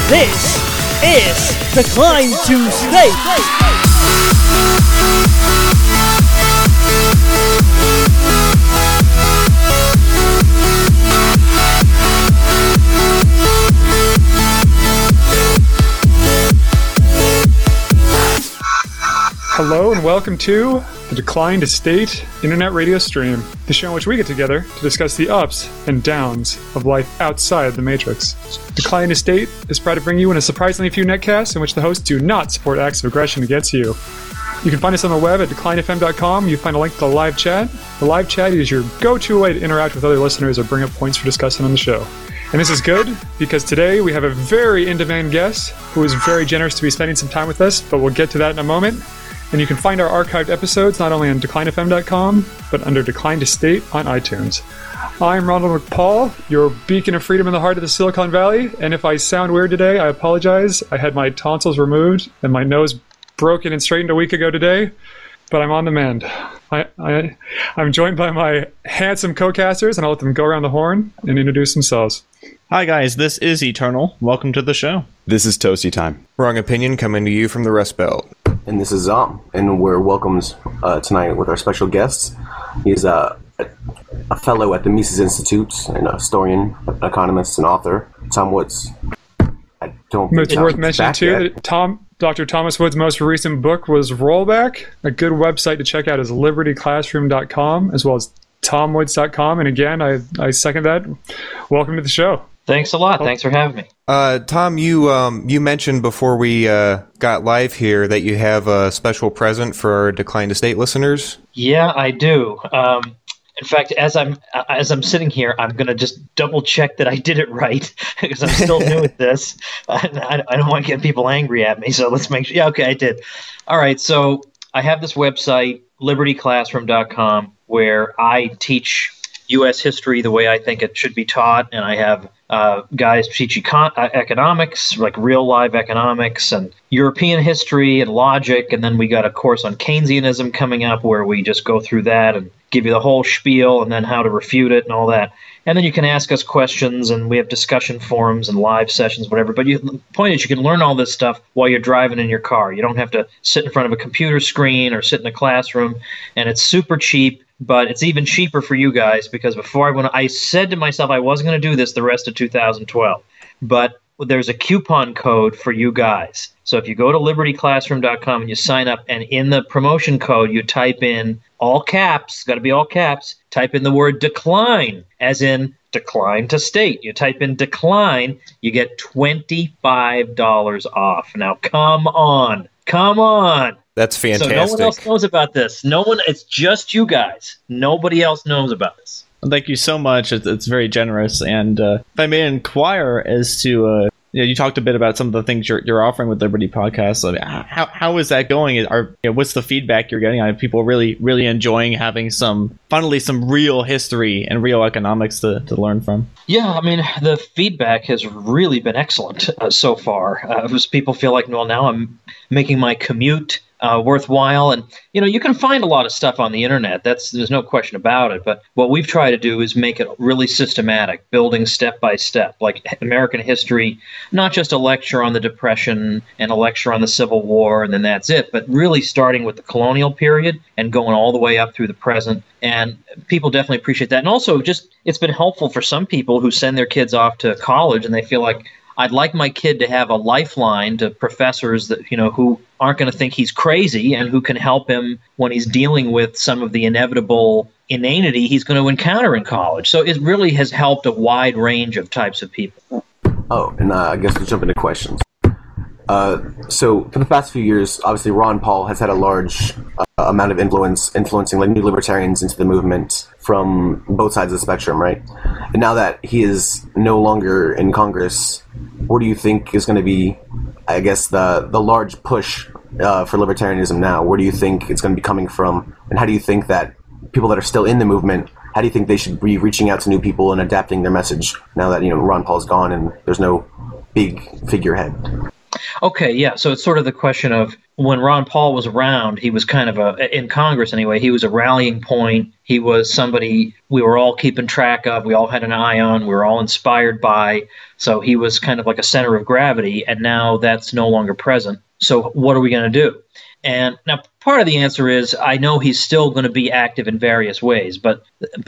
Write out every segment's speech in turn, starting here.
This is Decline to State. Hello and welcome to the Decline to State internet radio stream, the show in which we get together to discuss the ups and downs of life outside the Matrix. Decline to State is proud to bring you in a surprisingly few netcasts in which the hosts do not support acts of aggression against you. You can find us on the web at declinefm.com. You find a link to the live chat. The live chat is your go-to way to interact with other listeners or bring up points for discussion on the show. And this is good because today we have a very in-demand guest who is very generous to be spending some time with us, but we'll get to that in a moment. And you can find our archived episodes not only on declinefm.com, but under Decline to State on iTunes. I'm Ronald McPaul, your beacon of freedom in the heart of the Silicon Valley, and if I sound weird today, I apologize. I had my tonsils removed and my nose broken and straightened a week ago today, but I'm on the mend. I'm joined by my handsome co-casters, and I'll let them go around the horn and introduce themselves. Hi guys, this is Eternal. Welcome to the show. This is Toasty Time. Wrong Opinion coming to you from the Rust Belt. And this is Zom, and we're welcomed tonight with our special guest. He's a fellow at the Mises Institute, and a historian, an economist, and author, Tom Woods. I don't think it's worth mentioning too that Dr. Thomas Woods' most recent book was Rollback. A good website to check out is libertyclassroom.com, as well as tomwoods.com. And again, I second that. Welcome to the show. Thanks a lot. Thanks for having me. Tom, you mentioned before we got live here that you have a special present for our Decline to State listeners. Yeah, I do. In fact, as I'm sitting here, I'm going to just double check that I did it right because I'm still new at this. I don't want to get people angry at me, so let's make sure. Yeah, okay, I did. All right, so I have this website, libertyclassroom.com, where I teach U.S. history the way I think it should be taught, and I have guys teach economics, like real live economics, and European history and logic, and then we got a course on Keynesianism coming up where we just go through that and give you the whole spiel and then how to refute it and all that. And then you can ask us questions, and we have discussion forums and live sessions, whatever. But the point is you can learn all this stuff while you're driving in your car. You don't have to sit in front of a computer screen or sit in a classroom, and it's super cheap. But it's even cheaper for you guys because I said to myself I wasn't going to do this the rest of 2012. But there's a coupon code for you guys. So if you go to libertyclassroom.com and you sign up, and in the promotion code you type in all caps, got to be all caps, type in the word decline, as in decline to state. You type in decline, you get $25 off. Now come on. That's fantastic. So no one else knows about this. It's just you guys. Nobody else knows about this. Thank you so much. It's very generous. And if I may inquire as to, you talked a bit about some of the things you're offering with Liberty Podcasts. I mean, how is that going? What's the feedback you're getting? Are people really, really enjoying having finally some real history and real economics to learn from? Yeah, I mean, the feedback has really been excellent so far. People feel like, well, now I'm making my commute worthwhile. And, you can find a lot of stuff on the internet. There's no question about it. But what we've tried to do is make it really systematic, building step by step, like American history, not just a lecture on the Depression and a lecture on the Civil War, and then that's it, but really starting with the colonial period and going all the way up through the present. And people definitely appreciate that. And also, it's been helpful for some people who send their kids off to college and they feel like, I'd like my kid to have a lifeline to professors that, who aren't going to think he's crazy and who can help him when he's dealing with some of the inevitable inanity he's going to encounter in college. So it really has helped a wide range of types of people. Oh, and I guess we'll jump into questions. So for the past few years, obviously Ron Paul has had a large amount of influencing like new libertarians into the movement from both sides of the spectrum, right? And now that he is no longer in Congress, what do you think is going to be, I guess, the large push for libertarianism now? Where do you think it's going to be coming from? And how do you think that people that are still in the movement, how do you think they should be reaching out to new people and adapting their message now that, Ron Paul's gone and there's no big figurehead? Okay, yeah. So it's sort of the question of when Ron Paul was around, he was kind of in Congress anyway, he was a rallying point. He was somebody we were all keeping track of. We all had an eye on. We were all inspired by. So he was kind of like a center of gravity. And now that's no longer present. So what are we going to do? And now part of the answer is I know he's still going to be active in various ways, but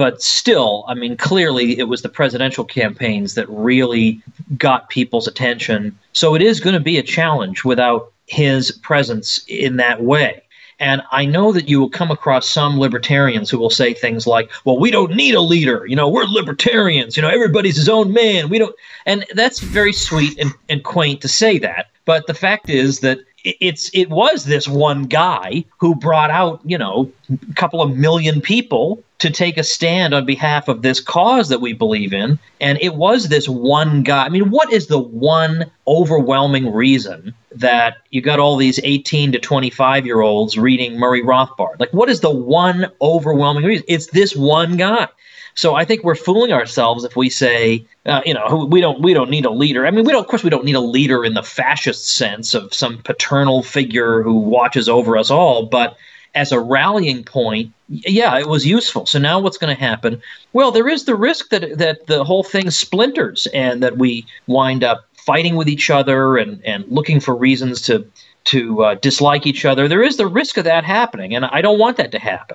still, I mean, clearly it was the presidential campaigns that really got people's attention. So it is going to be a challenge without his presence in that way. And I know that you will come across some libertarians who will say things like, well, we don't need a leader. We're libertarians. Everybody's his own man. We don't. And that's very sweet and quaint to say that. But the fact is that it was this one guy who brought out, a couple of million people to take a stand on behalf of this cause that we believe in. And it was this one guy. I mean, what is the one overwhelming reason that you got all these 18 to 25-year-olds reading Murray Rothbard? Like, what is the one overwhelming reason? It's this one guy. So I think we're fooling ourselves if we say, we don't need a leader. I mean, of course we don't need a leader in the fascist sense of some paternal figure who watches over us all. But as a rallying point, yeah, it was useful. So now what's going to happen? Well, there is the risk that the whole thing splinters and that we wind up fighting with each other and looking for reasons to dislike each other. There is the risk of that happening, and I don't want that to happen.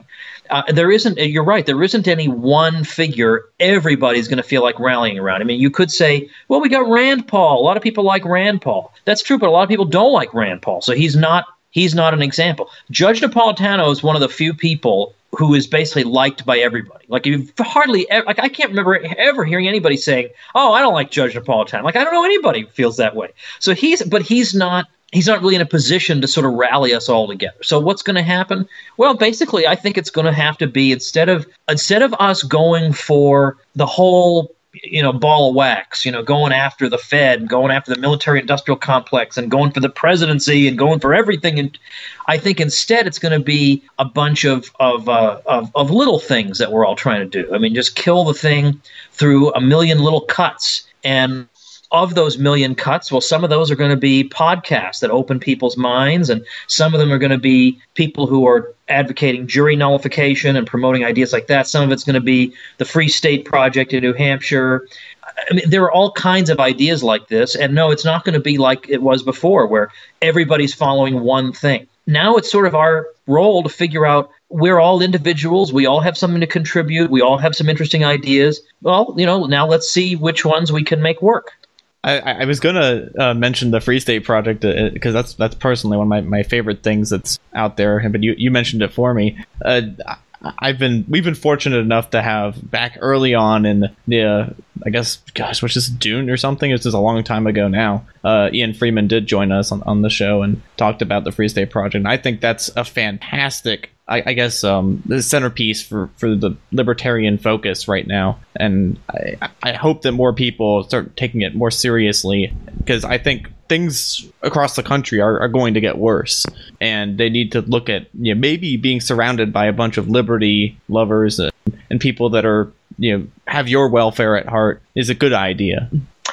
You're right, there isn't any one figure everybody's going to feel like rallying around. I mean, you could say, well, we got Rand Paul. A lot of people like Rand Paul. That's true, but a lot of people don't like Rand Paul, so he's not an example. Judge Napolitano is one of the few people who is basically liked by everybody. Like, you've hardly ever, I can't remember ever hearing anybody saying, oh, I don't like Judge Napolitano. Like, I don't know anybody who feels that way. So he's not really in a position to sort of rally us all together. So what's going to happen? Well, basically, I think it's going to have to be instead of us going for the whole ball of wax, going after the Fed, going after the military-industrial complex, and going for the presidency, and going for everything. And I think instead it's going to be a bunch of little things that we're all trying to do. I mean, just kill the thing through a million little cuts. And of those million cuts, well, some of those are going to be podcasts that open people's minds, and some of them are going to be people who are advocating jury nullification and promoting ideas like that. Some of it's going to be the Free State Project in New Hampshire. I mean, there are all kinds of ideas like this, and no, it's not going to be like it was before, where everybody's following one thing. Now it's sort of our role to figure out we're all individuals. We all have something to contribute. We all have some interesting ideas. Well, now let's see which ones we can make work. I was going to mention the Free State Project because that's personally one of my favorite things that's out there. But you mentioned it for me. We've been fortunate enough to have back early on in the which is June or something. It's just a long time ago now. Ian Freeman did join us on the show and talked about the Free State Project. And I think that's a fantastic, the centerpiece for the libertarian focus right now. And I hope that more people start taking it more seriously, because I think things across the country are going to get worse, and they need to look at maybe being surrounded by a bunch of liberty lovers and people that are have your welfare at heart is a good idea.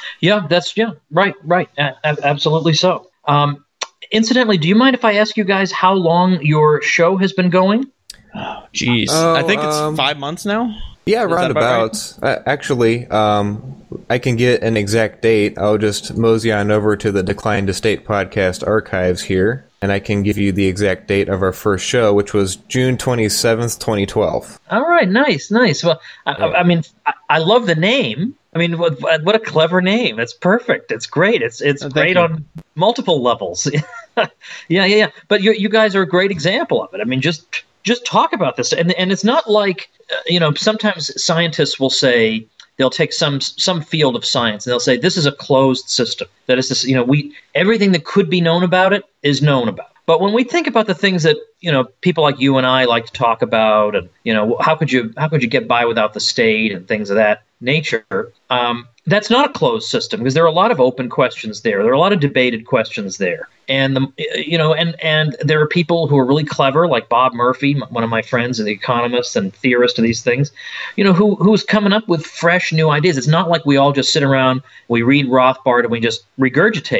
Right. Absolutely so. Incidentally, do you mind if I ask you guys how long your show has been going? Oh, geez. I think it's 5 months now. Yeah, roundabouts. Actually, I can get an exact date. I'll just mosey on over to the Decline to State podcast archives here, and I can give you the exact date of our first show, which was June 27th, 2012. All right, nice. Well, I mean, I love the name. I mean, what a clever name. It's perfect. It's great. It's great on multiple levels. Yeah. But you guys are a great example of it. I mean, just talk about this. And it's not like, sometimes scientists will say, they'll take some field of science and they'll say, this is a closed system. That is this, everything that could be known about it is known about. But when we think about the things that, people like you and I like to talk about, and, how could you get by without the state and things of that nature, that's not a closed system, because there are a lot of open questions there. There are a lot of debated questions there. And, and there are people who are really clever, like Bob Murphy, one of my friends, the economist and theorist of these things, who's coming up with fresh new ideas. It's not like we all just sit around, we read Rothbard, and we just regurgitate it.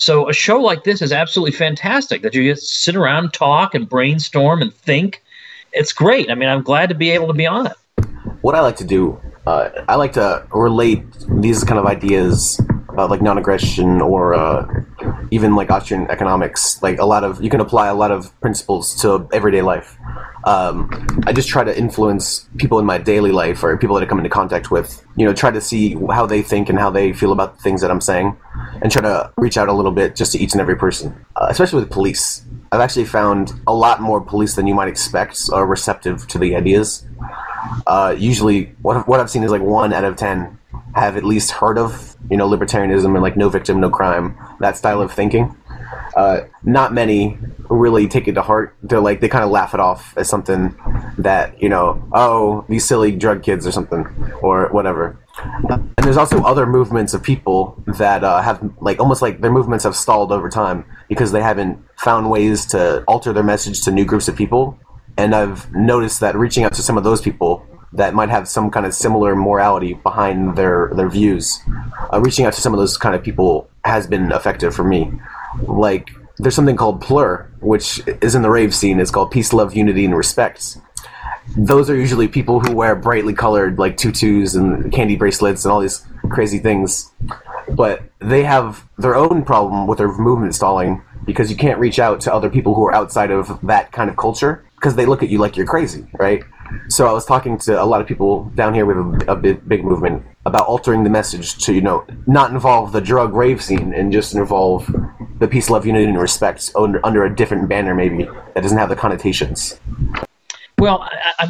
So a show like this is absolutely fantastic, that you just sit around, talk, and brainstorm and think. It's great. I mean, I'm glad to be able to be on it. What I like to do, I like to relate these kind of ideas about like non-aggression or even like Austrian economics. Like you can apply a lot of principles to everyday life. I just try to influence people in my daily life or people that I come into contact with, try to see how they think and how they feel about the things that I'm saying, and try to reach out a little bit just to each and every person, especially with police. I've actually found a lot more police than you might expect are receptive to the ideas. Usually what I've seen is like 1 out of 10 have at least heard of, libertarianism and like no victim, no crime, that style of thinking. Not many really take it to heart. They kind of laugh it off as something that, oh, these silly drug kids or something, or whatever. And there's also other movements of people that have, almost like their movements have stalled over time because they haven't found ways to alter their message to new groups of people. And I've noticed that reaching out to some of those people that might have some kind of similar morality behind their views, reaching out to some of those kind of people has been effective for me. Like, there's something called PLUR, which is in the rave scene. It's called Peace, Love, Unity, and Respect. Those are usually people who wear brightly colored, like, tutus and candy bracelets and all these crazy things. But they have their own problem with their movement stalling because you can't reach out to other people who are outside of that kind of culture because they look at you like you're crazy, right? So I was talking to a lot of people down here with a big movement about altering the message to, not involve the drug rave scene and just involve the peace, love, unity, and respect under a different banner maybe that doesn't have the connotations. Well,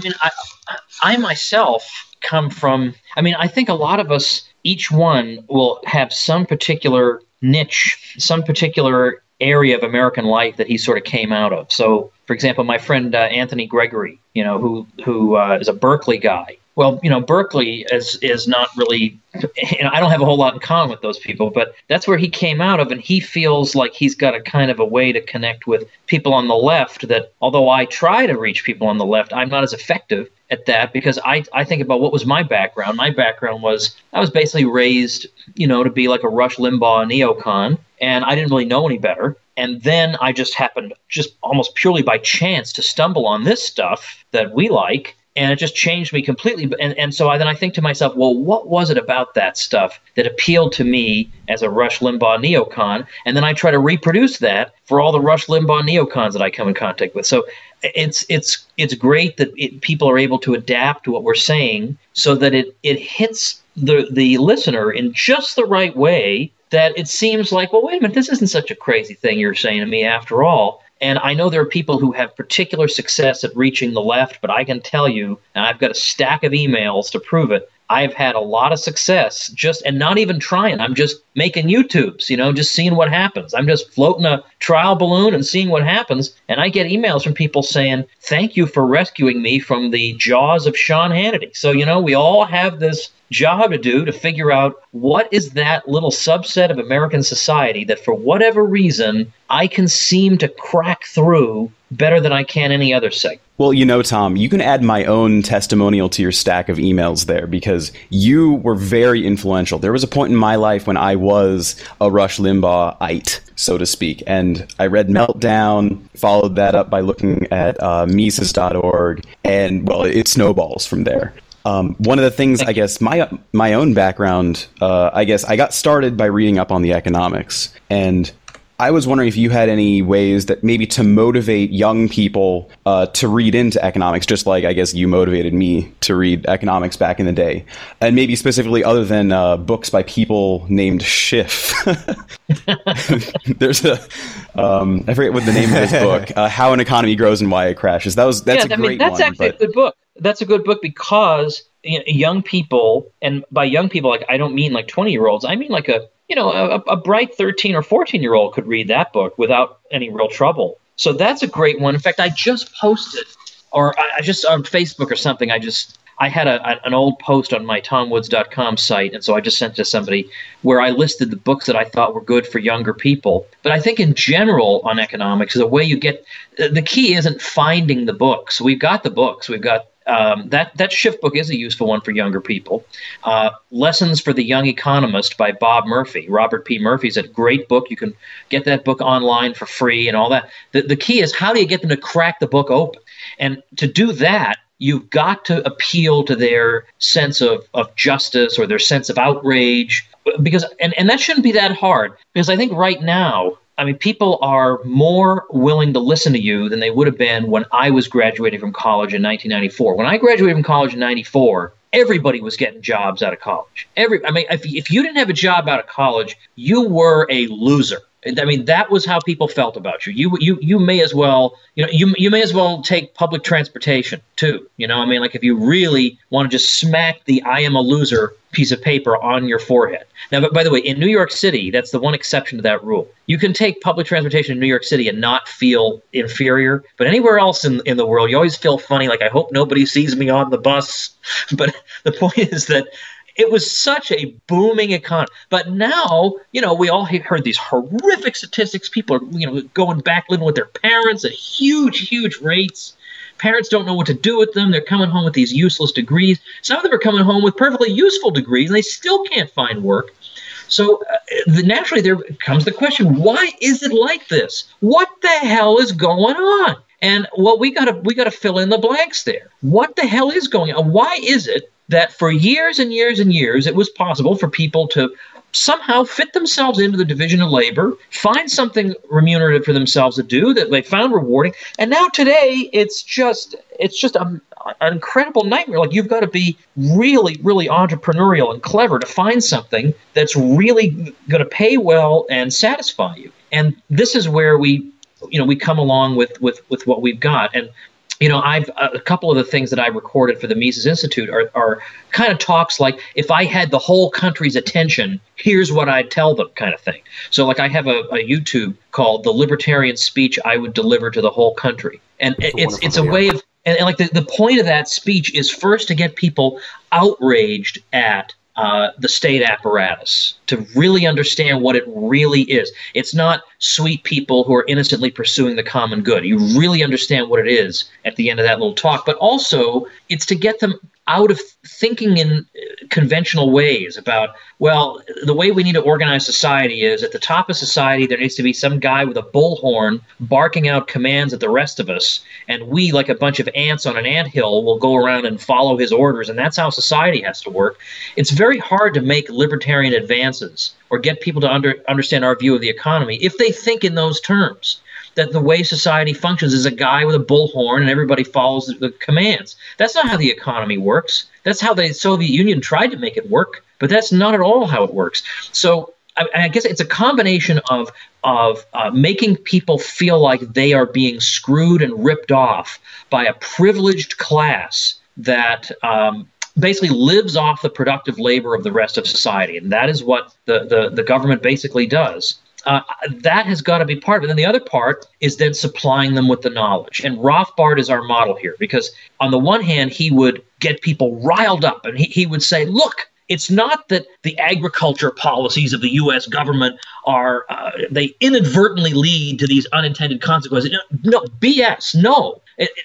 I myself come from, I think a lot of us, each one will have some particular niche, some particular area of American life that he sort of came out of. So, for example, my friend Anthony Gregory, who is a Berkeley guy. Well, Berkeley is not really, I don't have a whole lot in common with those people, but that's where he came out of, and he feels like he's got a kind of a way to connect with people on the left that, although I try to reach people on the left, I'm not as effective at that because I think about what was my background. My background was I was basically raised, to be like a Rush Limbaugh neocon, and I didn't really know any better. And then I just happened, just almost purely by chance, to stumble on this stuff that we like, and it just changed me completely. And so then I think to myself, well, what was it about that stuff that appealed to me as a Rush Limbaugh neocon? And then I try to reproduce that for all the Rush Limbaugh neocons that I come in contact with. So it's great that people are able to adapt to what we're saying so that it hits the listener in just the right way, that it seems like, well, wait a minute, this isn't such a crazy thing you're saying to me after all. And I know there are people who have particular success at reaching the left, but I can tell you, and I've got a stack of emails to prove it, I've had a lot of success and not even trying. I'm just making YouTubes, just seeing what happens. I'm just floating a trial balloon and seeing what happens. And I get emails from people saying, thank you for rescuing me from the jaws of Sean Hannity. So, we all have this job to do to figure out what is that little subset of American society that for whatever reason I can seem to crack through better than I can any other segment. Well, Tom, you can add my own testimonial to your stack of emails there because you were very influential. There was a point in my life when I was a Rush Limbaugh-ite, so to speak, and I read Meltdown, followed that up by looking at Mises.org, and, well, it snowballs from there. One of the things, I guess, my own background, I guess I got started by reading up on the economics, and I was wondering if you had any ways that maybe to motivate young people to read into economics, just like I guess you motivated me to read economics back in the day, and maybe specifically other than books by people named Schiff. There's I forget what the name of this book, How an Economy Grows and Why It Crashes. That's a great one. That's actually a good book. That's a good book because young people, and by young people, I don't mean 20-year-olds. I mean a bright 13 or 14-year-old could read that book without any real trouble. So that's a great one. In fact, I just posted, or I just on Facebook or something, I had an old post on my tomwoods.com site, and so I just sent it to somebody where I listed the books that I thought were good for younger people. But I think in general on economics, the way you get – the key isn't finding the books. We've got the books. We've got that Schiff book is a useful one for younger people. Lessons for the Young Economist by Bob Murphy. Robert P. Murphy's a great book. You can get that book online for free and all that. The key is, how do you get them to crack the book open? And to do that, you've got to appeal to their sense of justice or their sense of outrage, because and that shouldn't be that hard, because I think right now, I mean, people are more willing to listen to you than they would have been when I was graduating from college in 1994. When I graduated from college in 94, everybody was getting jobs out of college. If you didn't have a job out of college, you were a loser. I mean, that was how people felt about you. You may as well, you may as well take public transportation too. Like if you really want to just smack the "I am a loser" piece of paper on your forehead. Now, but by the way, in New York City, that's the one exception to that rule. You can take public transportation in New York City and not feel inferior, but anywhere else in the world, you always feel funny, like, I hope nobody sees me on the bus. But the point is that it was such a booming economy. But now, we all heard these horrific statistics. People are, going back living with their parents at huge, huge rates. Parents don't know what to do with them. They're coming home with these useless degrees. Some of them are coming home with perfectly useful degrees, and they still can't find work. So naturally, there comes the question: why is it like this? What the hell is going on? And well, we gotta fill in the blanks there. What the hell is going on? Why is it that for years and years and years it was possible for people to somehow fit themselves into the division of labor, find something remunerative for themselves to do that they found rewarding, and now today it's just an incredible nightmare. Like, you've got to be really, really entrepreneurial and clever to find something that's really going to pay well and satisfy you. And this is where we come along with what we've got. And I've a couple of the things that I recorded for the Mises Institute are kind of talks like, if I had the whole country's attention, here's what I'd tell them, kind of thing. So like, I have a YouTube called The Libertarian Speech I Would Deliver to the Whole Country. And it's a way of, and like the point of that speech is first to get people outraged at the state apparatus, to really understand what it really is. It's not sweet people who are innocently pursuing the common good. You really understand what it is at the end of that little talk. But also, it's to get them out of thinking in conventional ways about, well, the way we need to organize society is, at the top of society, there needs to be some guy with a bullhorn barking out commands at the rest of us, and we, like a bunch of ants on an anthill, will go around and follow his orders, and that's how society has to work. It's very hard to make libertarian advances or get people to understand our view of the economy if they think in those terms, that the way society functions is a guy with a bullhorn and everybody follows the commands. That's not how the economy works. That's how the Soviet Union tried to make it work, but that's not at all how it works. So I guess it's a combination of making people feel like they are being screwed and ripped off by a privileged class that basically lives off the productive labor of the rest of society. And that is what the government basically does. That has got to be part of it. And the other part is then supplying them with the knowledge. And Rothbard is our model here, because on the one hand, he would get people riled up, and he would say, look, it's not that the agriculture policies of the U.S. government are, they inadvertently lead to these unintended consequences. No, BS, no.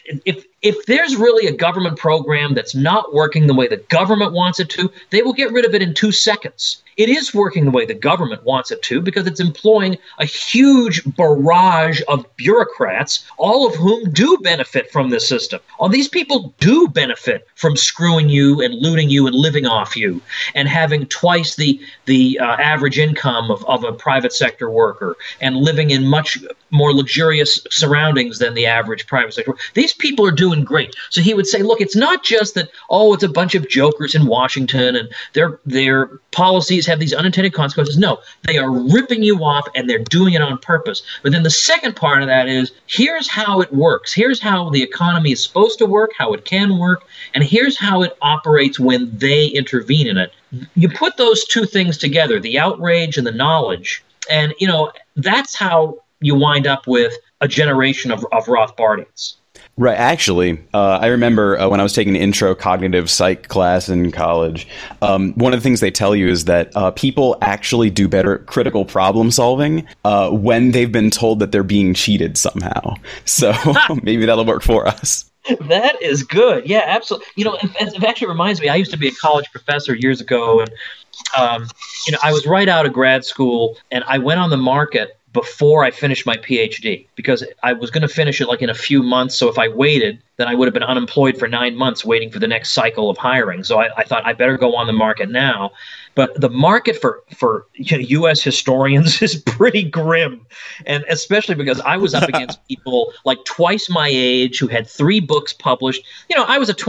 If there's really a government program that's not working the way the government wants it to, they will get rid of it in 2 seconds. It is working the way the government wants it to, because it's employing a huge barrage of bureaucrats, all of whom do benefit from this system. All these people do benefit from screwing you and looting you and living off you and having twice the average income of a private sector worker and living in much more luxurious surroundings than the average private sector worker. These people are doing great. So he would say, look, it's not just that, it's a bunch of jokers in Washington and their policies have these unintended consequences. No, they are ripping you off, and they're doing it on purpose. But then the second part of that is, here's how it works. Here's how the economy is supposed to work, how it can work, and here's how it operates when they intervene in it. You put those two things together, the outrage and the knowledge, and that's how you wind up with a generation of Rothbardians. Right. Actually, I remember when I was taking an intro cognitive psych class in college, one of the things they tell you is that people actually do better at critical problem solving when they've been told that they're being cheated somehow. So maybe that'll work for us. That is good. Yeah, absolutely. It actually reminds me, I used to be a college professor years ago, and I was right out of grad school, and I went on the market before I finished my PhD because I was going to finish it like in a few months. So if I waited, then I would have been unemployed for 9 months waiting for the next cycle of hiring. So I thought I better go on the market now. But the market for U.S. historians is pretty grim, and especially because I was up against people like twice my age who had 3 books published. I was a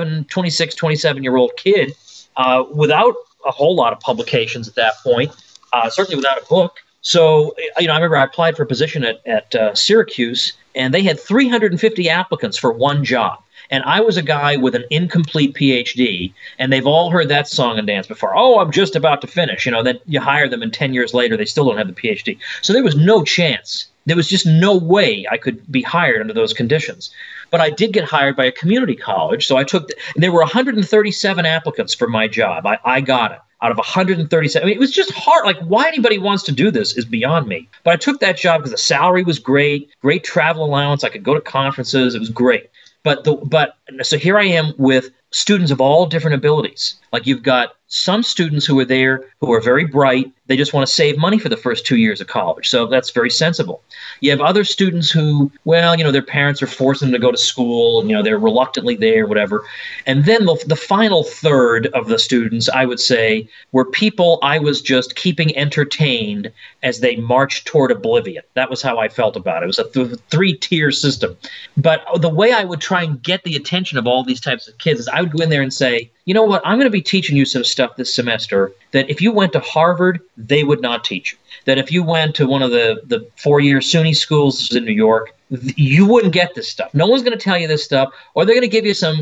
27-year-old kid without a whole lot of publications at that point, certainly without a book. So, I remember I applied for a position at Syracuse, and they had 350 applicants for one job. And I was a guy with an incomplete PhD, and they've all heard that song and dance before. Oh, I'm just about to finish. Then you hire them, and 10 years later, they still don't have the PhD. So there was no chance. There was just no way I could be hired under those conditions. But I did get hired by a community college, so there were 137 applicants for my job. I got it. Out of 137. It was just hard. Like, why anybody wants to do this is beyond me. But I took that job because the salary was great travel allowance. I could go to conferences. It was great. So here I am with students of all different abilities. Like, you've got some students who are there who are very bright. They just want to save money for the first 2 years of college. So that's very sensible. You have other students who, their parents are forcing them to go to school, and, they're reluctantly there, whatever. And then the final third of the students, I would say, were people I was just keeping entertained as they marched toward oblivion. That was how I felt about it. It was a 3-tier system. But the way I would try and get the attention of all these types of kids is I would go in there and say, you know what, I'm going to be teaching you some stuff this semester that if you went to Harvard, they would not teach you. That if you went to one of the 4-year SUNY schools in New York, you wouldn't get this stuff. No one's going to tell you this stuff, or they're going to give you some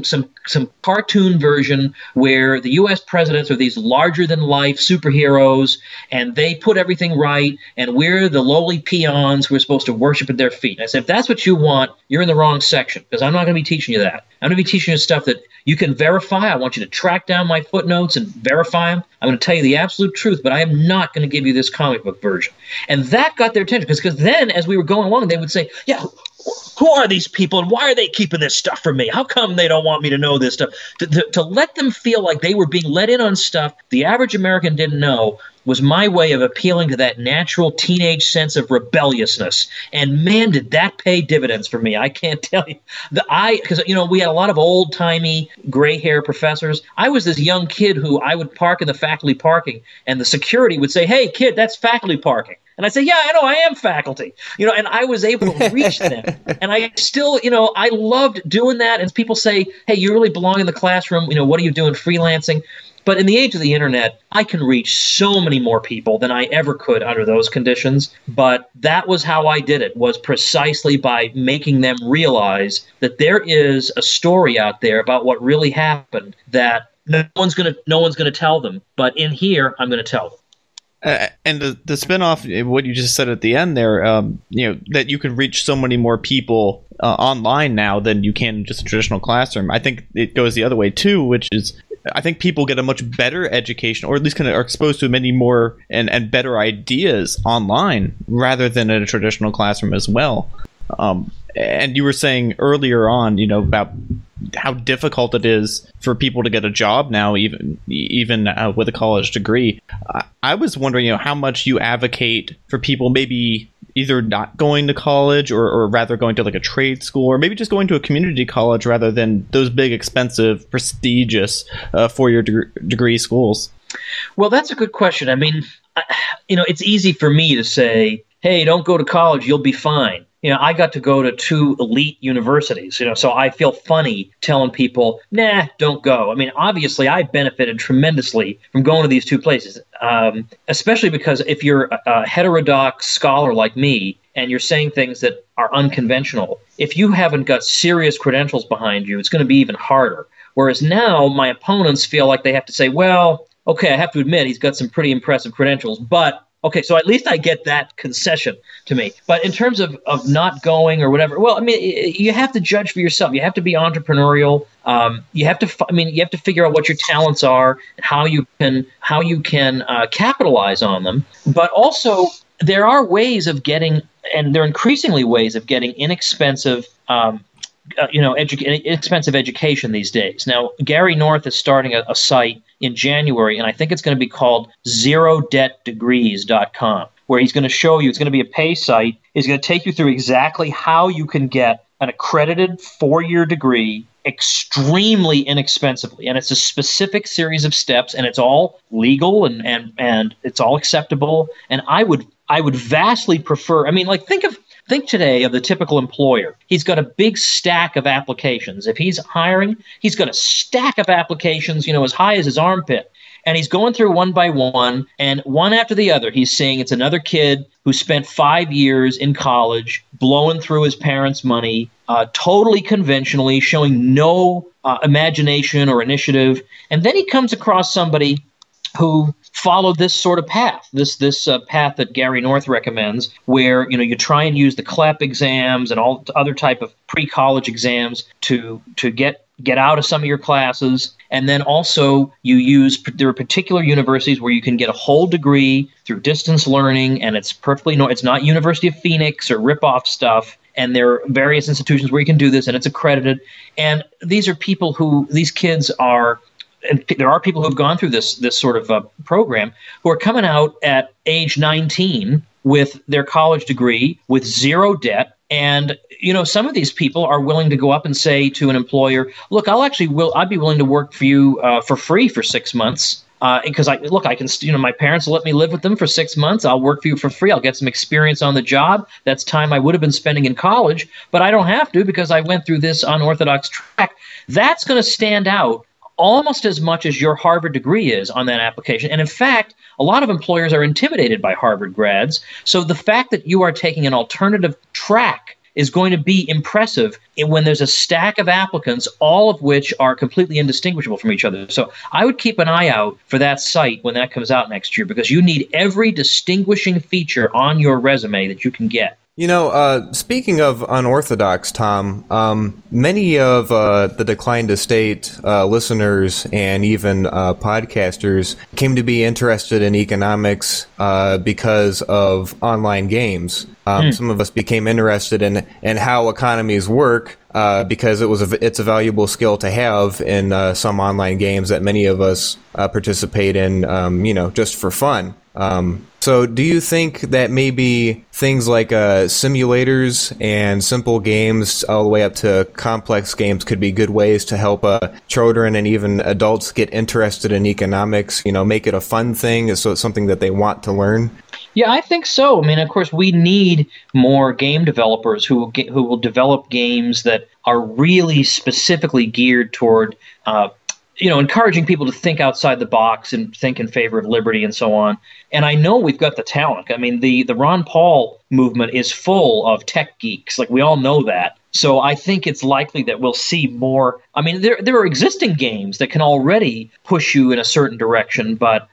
cartoon version where the U.S. presidents are these larger-than-life superheroes, and they put everything right, and we're the lowly peons who are supposed to worship at their feet. And I said, if that's what you want, you're in the wrong section, because I'm not going to be teaching you that. I'm going to be teaching you stuff that you can verify. I want you to track down my footnotes and verify them. I'm going to tell you the absolute truth, but I am not going to give you this comic book version. And that got their attention, because then as we were going along, they would say, yeah, who are these people and why are they keeping this stuff from me? How come they don't want me to know this stuff? To let them feel like they were being let in on stuff the average American didn't know was my way of appealing to that natural teenage sense of rebelliousness. And man, did that pay dividends for me. I can't tell you. Because we had a lot of old-timey gray hair professors. I was this young kid who I would park in the faculty parking, and the security would say, hey, kid, that's faculty parking. And I say, yeah, I know, I am faculty, and I was able to reach them. And I still, I loved doing that. And people say, hey, you really belong in the classroom. What are you doing freelancing? But in the age of the internet, I can reach so many more people than I ever could under those conditions. But that was how I did it, was precisely by making them realize that there is a story out there about what really happened that no one's going to tell them. But in here, I'm going to tell them. And the spin-off, what you just said at the end there, that you can reach so many more people online now than you can in just a traditional classroom. I think it goes the other way too, which is I think people get a much better education, or at least kind of are exposed to many more and better ideas online rather than in a traditional classroom as well. And you were saying earlier on, about how difficult it is for people to get a job now, even with a college degree. I was wondering, how much you advocate for people maybe either not going to college or rather going to like a trade school, or maybe just going to a community college rather than those big, expensive, prestigious 4-year degree schools. Well, that's a good question. I mean, it's easy for me to say, hey, don't go to college, you'll be fine. I got to go to 2 elite universities, so I feel funny telling people, nah, don't go. I mean, obviously, I benefited tremendously from going to these 2 places, especially because if you're a heterodox scholar like me and you're saying things that are unconventional, if you haven't got serious credentials behind you, it's going to be even harder. Whereas now my opponents feel like they have to say, well, okay, I have to admit he's got some pretty impressive credentials, but okay, so at least I get that concession to me. But in terms of not going or whatever, well, I mean, you have to judge for yourself. You have to be entrepreneurial. You have to figure out what your talents are, and how you can capitalize on them. But also, there are ways of getting, and there are increasingly ways of getting inexpensive inexpensive education these days. Now, Gary North is starting a site in January, and I think it's going to be called ZeroDebtDegrees.com, where he's going to show you, it's going to be a pay site. He's going to take you through exactly how you can get an accredited 4-year degree extremely inexpensively. And it's a specific series of steps, and it's all legal and it's all acceptable. And I would vastly prefer, think today of the typical employer. He's got a big stack of applications. If he's hiring, he's got a stack of applications, as high as his armpit. And he's going through one by one, and one after the other, he's saying it's another kid who spent 5 years in college blowing through his parents' money, totally conventionally, showing no imagination or initiative. And then he comes across somebody who followed this sort of path, this path that Gary North recommends, where you try and use the CLEP exams and all other type of pre-college exams to get out of some of your classes. And then also there are particular universities where you can get a whole degree through distance learning, and it's it's not University of Phoenix or rip-off stuff. And there are various institutions where you can do this, and it's accredited. And these kids are, and there are people who have gone through this sort of program who are coming out at age 19 with their college degree with zero debt. And, some of these people are willing to go up and say to an employer, look, I'd be willing to work for you for free for 6 months. Because I can, my parents will let me live with them for 6 months. I'll work for you for free. I'll get some experience on the job. That's time I would have been spending in college, but I don't have to because I went through this unorthodox track. That's going to stand out almost as much as your Harvard degree is on that application. And in fact, a lot of employers are intimidated by Harvard grads. So the fact that you are taking an alternative track is going to be impressive when there's a stack of applicants, all of which are completely indistinguishable from each other. So I would keep an eye out for that site when that comes out next year, because you need every distinguishing feature on your resume that you can get. Speaking of unorthodox, Tom, many of the Decline to State listeners and even podcasters came to be interested in economics because of online games. Some of us became interested in how economies work because it's a valuable skill to have in some online games that many of us participate in, just for fun. So do you think that maybe things like simulators and simple games all the way up to complex games could be good ways to help children and even adults get interested in economics, make it a fun thing, so it's something that they want to learn? Yeah, I think so. Of course, we need more game developers who will develop games that are really specifically geared toward encouraging people to think outside the box and think in favor of liberty and so on. And I know we've got the talent. The Ron Paul movement is full of tech geeks. We all know that. So I think it's likely that we'll see more. There are existing games that can already push you in a certain direction, but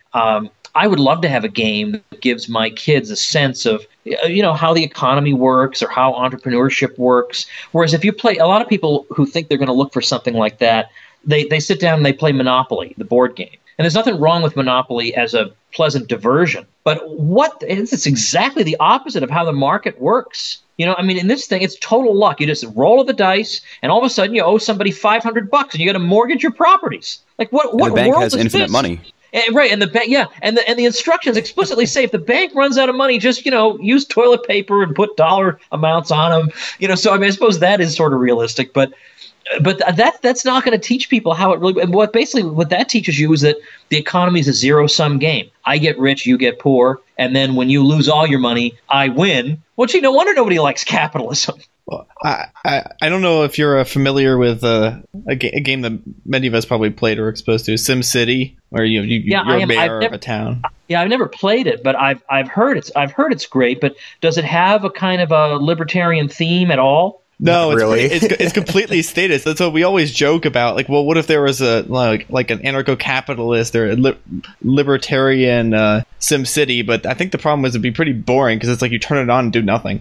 I would love to have a game that gives my kids a sense of, how the economy works or how entrepreneurship works. Whereas if you play, a lot of people who think they're going to look for something like that, they sit down and they play Monopoly, the board game. And there's nothing wrong with Monopoly as a pleasant diversion. But it's exactly the opposite of how the market works. In this thing, it's total luck. You just roll of the dice, and all of a sudden you owe somebody $500 and you got to mortgage your properties. What and the bank world has is infinite this? money. Right, and the bank, and the instructions explicitly say if the bank runs out of money, just use toilet paper and put dollar amounts on them. So I suppose that is sort of realistic, but that's not going to teach people how it really. And what that teaches you is that the economy is a zero-sum game. I get rich, you get poor, and then when you lose all your money, I win. Well, no wonder nobody likes capitalism. Well, I don't know if you're familiar with a game that many of us probably played or exposed to, SimCity, where you're a mayor of a town. Yeah, I've never played it, but I've heard it's great. But does it have a kind of a libertarian theme at all? No, it's really. It's completely statist. That's what we always joke about. What if there was a like an anarcho-capitalist or a libertarian SimCity? But I think the problem is it'd be pretty boring because it's you turn it on and do nothing.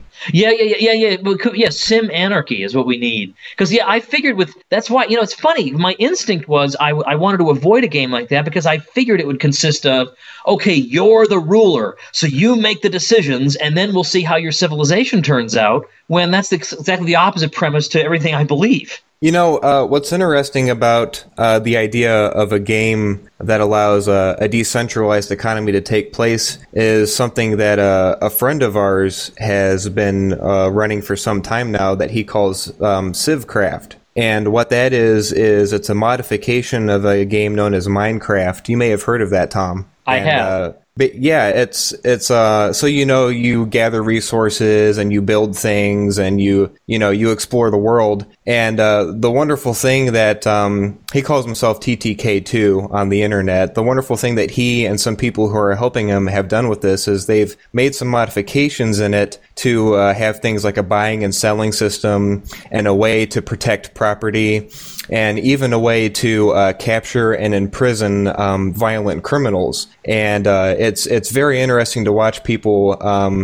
Yeah. Sim anarchy is what we need. Because I figured that's why it's funny. My instinct was I wanted to avoid a game like that because I figured it would consist of, okay, you're the ruler, so you make the decisions, and then we'll see how your civilization turns out. when that's exactly the opposite premise to everything I believe. What's interesting about the idea of a game that allows a decentralized economy to take place is something that a friend of ours has been running for some time now that he calls Civcraft. And what that is it's a modification of a game known as Minecraft. You may have heard of that, Tom. I have. But yeah, it's so you gather resources and you build things and you explore the world. And the wonderful thing that he calls himself TTK2 on the internet. The wonderful thing that he and some people who are helping him have done with this is they've made some modifications in it to have things like a buying and selling system and a way to protect property and even a way to capture and imprison violent criminals. And it's very interesting to watch people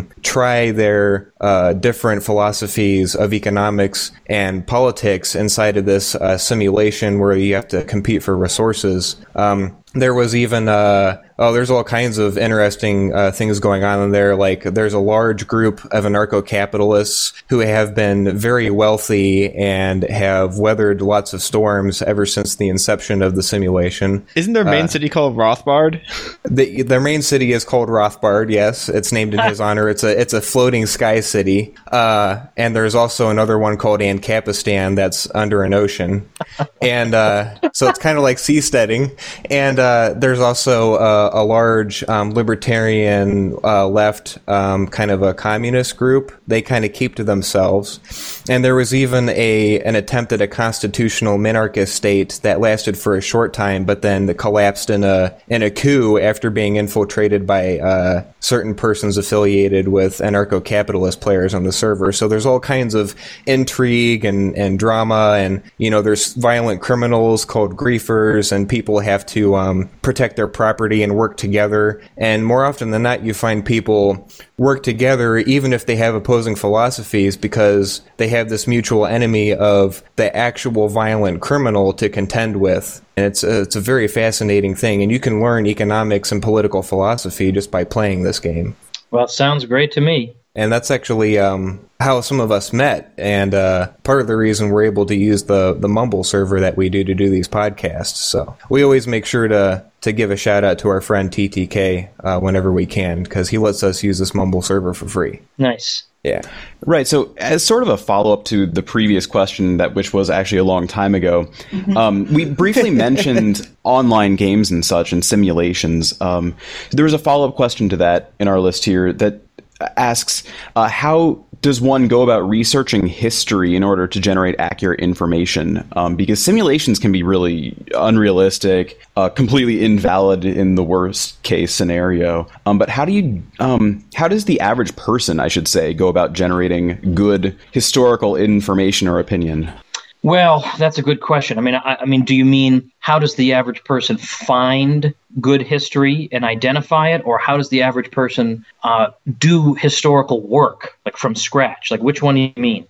try their different philosophies of economics and politics inside of this simulation where you have to compete for resources. There was even there's all kinds of interesting things going on in there. Like there's a large group of anarcho-capitalists who have been very wealthy and have weathered lots of storms ever since the inception of the simulation. Isn't their main city called Rothbard? Their main city is called Rothbard. Yes, it's named in his honor. It's a floating sky city. And there's also another one called Ancapistan that's under an ocean. And so it's kind of like seasteading. And there's also a large libertarian left kind of a communist group. They kind of keep to themselves. And there was even an attempt at a constitutional minarchist state that lasted for a short time, but then collapsed in a coup after being infiltrated by certain persons affiliated with anarcho-capitalist players on the server. So there's all kinds of intrigue and drama, and there's violent criminals called griefers, and people have to protect their property and work together. And more often than not, you find people work together even if they have opposing philosophies because they have this mutual enemy of the actual violent criminal to contend with. And it's a very fascinating thing, and you can learn economics and political philosophy just by playing this game. Well, it sounds great to me. And that's actually how some of us met, and part of the reason we're able to use the Mumble server that we do to do these podcasts. So we always make sure to give a shout out to our friend TTK whenever we can, because he lets us use this Mumble server for free. Nice. Yeah. Right. So as sort of a follow-up to the previous question, which was actually a long time ago, we briefly mentioned online games and such and simulations. There was a follow-up question to that in our list here that asks, how does one go about researching history in order to generate accurate information? Because simulations can be really unrealistic, completely invalid in the worst case scenario. But how does the average person, I should say, go about generating good historical information or opinion? Well, that's a good question. I mean, do you mean how does the average person find good history and identify it, or how does the average person do historical work, like from scratch? Like, which one do you mean?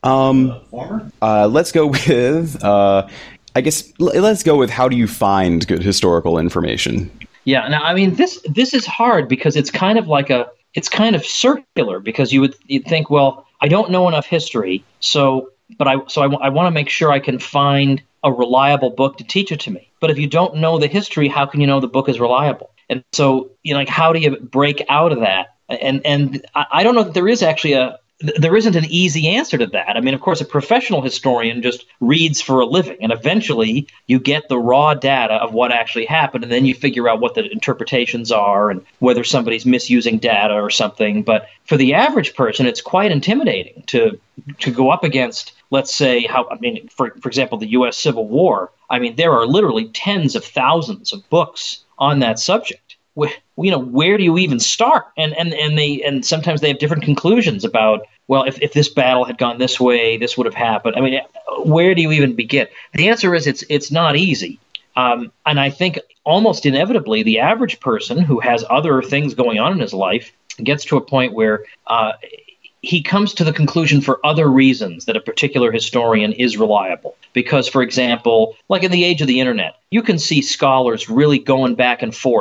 Let's go with, I guess, let's go with how do you find good historical information? Yeah. Now, I mean, this is hard because it's kind of like it's kind of circular, because you'd think, well, I don't know enough history, but I want to make sure I can find a reliable book to teach it to me. But if you don't know the history, how can you know the book is reliable? And so, like, how do you break out of that? And I don't know that there isn't an easy answer to that. I mean, of course, a professional historian just reads for a living, and eventually you get the raw data of what actually happened, and then you figure out what the interpretations are and whether somebody's misusing data or something. But for the average person, it's quite intimidating to go up against, let's say, for example, the U.S. Civil War. I mean, there are literally tens of thousands of books on that subject. Where do you even start? And sometimes they have different conclusions about, well, if this battle had gone this way, this would have happened. I mean, where do you even begin? The answer is it's not easy. And I think almost inevitably the average person who has other things going on in his life gets to a point where he comes to the conclusion for other reasons that a particular historian is reliable. Because, for example, like in the age of the internet, you can see scholars really going back and forth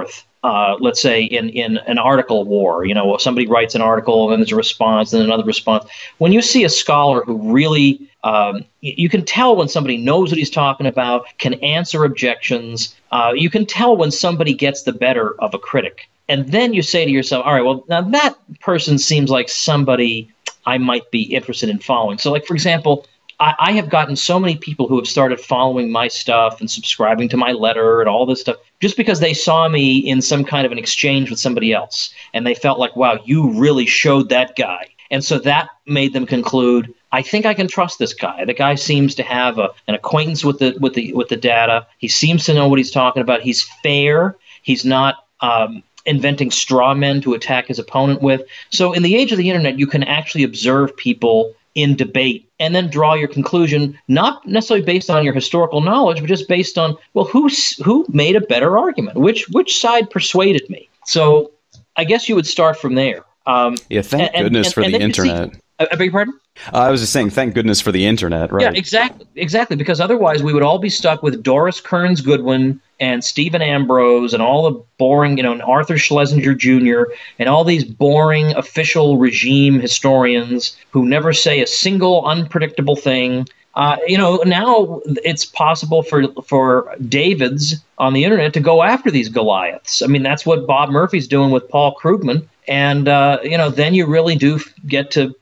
let's say in an article war, somebody writes an article and then there's a response and then another response. When you see a scholar who really, you can tell when somebody knows what he's talking about, can answer objections. You can tell when somebody gets the better of a critic. And then you say to yourself, all right, well, now that person seems like somebody I might be interested in following. So, like, for example, I have gotten so many people who have started following my stuff and subscribing to my letter and all this stuff just because they saw me in some kind of an exchange with somebody else. And they felt like, wow, you really showed that guy. And so that made them conclude, I think I can trust this guy. The guy seems to have an acquaintance with the data. He seems to know what he's talking about. He's fair. He's not inventing straw men to attack his opponent with. So in the age of the internet, you can actually observe people in debate and then draw your conclusion, not necessarily based on your historical knowledge, but just based on, well, who made a better argument? Which side persuaded me? So I guess you would start from there. Thank goodness for the internet. I beg your pardon? I was just saying, thank goodness for the internet, right? Yeah, exactly. Because otherwise, we would all be stuck with Doris Kearns Goodwin and Stephen Ambrose and all the boring, and Arthur Schlesinger Jr. and all these boring official regime historians who never say a single unpredictable thing. Now it's possible for Davids on the internet to go after these Goliaths. I mean, that's what Bob Murphy's doing with Paul Krugman, and then you really do get to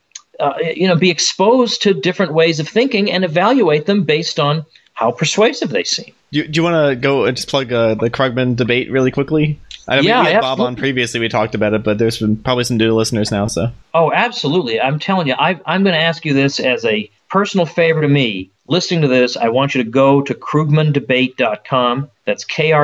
be exposed to different ways of thinking and evaluate them based on how persuasive they seem. Do you want to go and just plug the Krugman debate really quickly? I know we had Bob on previously. We talked about it, but there's been probably some new listeners now. So. Oh, absolutely. I'm telling you, I'm going to ask you this as a personal favor to me. Listening to this, I want you to go to KrugmanDebate.com. That's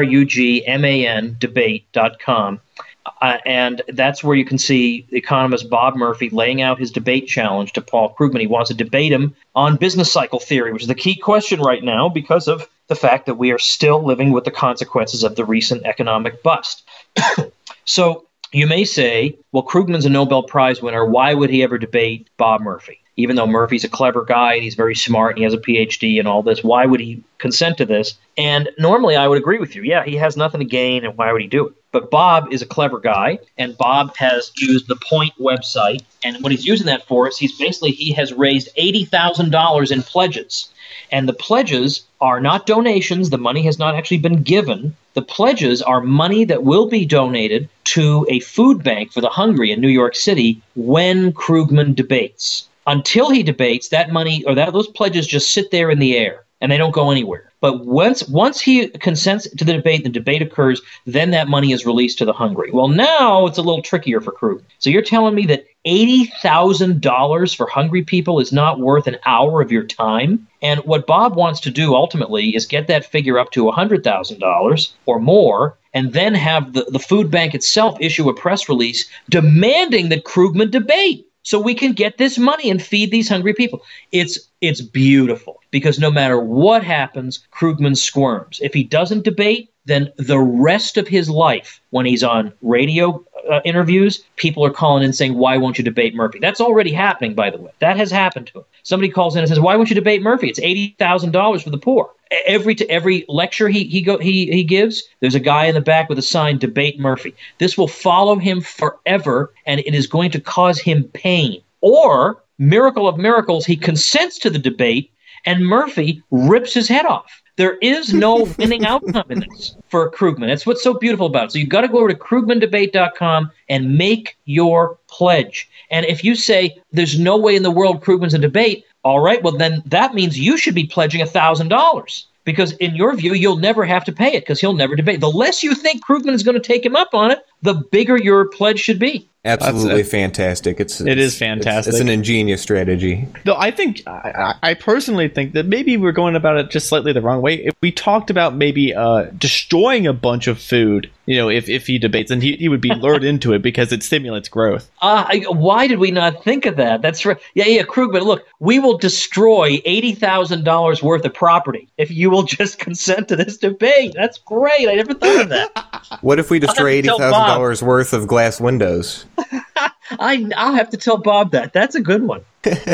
KRUGMAN debate.com. And that's where you can see economist Bob Murphy laying out his debate challenge to Paul Krugman. He wants to debate him on business cycle theory, which is the key question right now because of the fact that we are still living with the consequences of the recent economic bust. So you may say, well, Krugman's a Nobel Prize winner. Why would he ever debate Bob Murphy? Even though Murphy's a clever guy and he's very smart and he has a PhD and all this, why would he consent to this? And normally I would agree with you. Yeah, he has nothing to gain, and why would he do it? But Bob is a clever guy, and Bob has used the Point website. And what he's using that for is he has raised $80,000 in pledges. And the pledges are not donations. The money has not actually been given. The pledges are money that will be donated to a food bank for the hungry in New York City when Krugman debates. Until he debates, that money or those pledges just sit there in the air and they don't go anywhere. But once he consents to the debate occurs, then that money is released to the hungry. Well, now it's a little trickier for Krugman. So you're telling me that $80,000 for hungry people is not worth an hour of your time? And what Bob wants to do ultimately is get that figure up to $100,000 or more, and then have the food bank itself issue a press release demanding that Krugman debate, so we can get this money and feed these hungry people. It's beautiful, because no matter what happens, Krugman squirms. If he doesn't debate, then the rest of his life, when he's on radio interviews, people are calling in saying, why won't you debate Murphy? That's already happening, by the way. That has happened to him. Somebody calls in and says, why won't you debate Murphy? It's $80,000 for the poor. Every lecture he gives, there's a guy in the back with a sign, debate Murphy. This will follow him forever, and it is going to cause him pain. Or, miracle of miracles, he consents to the debate, and Murphy rips his head off. There is no winning outcome in this for Krugman. That's what's so beautiful about it. So you've got to go over to KrugmanDebate.com and make your pledge. And if you say there's no way in the world Krugman's a debate, all right, well, then that means you should be pledging $1,000. Because in your view, you'll never have to pay it because he'll never debate. The less you think Krugman is going to take him up on it, the bigger your pledge should be. Absolutely fantastic. It is fantastic. It's an ingenious strategy. No, I think I personally think that maybe we're going about it just slightly the wrong way. If we talked about maybe destroying a bunch of food, if he debates, and he would be lured into it because it stimulates growth. Why did we not think of that? That's right. Yeah, Krugman. Look, we will destroy $80,000 worth of property if you will just consent to this debate. That's great. I never thought of that. What if we destroy $80,000 worth of glass windows? I'll have to tell Bob that. That's a good one.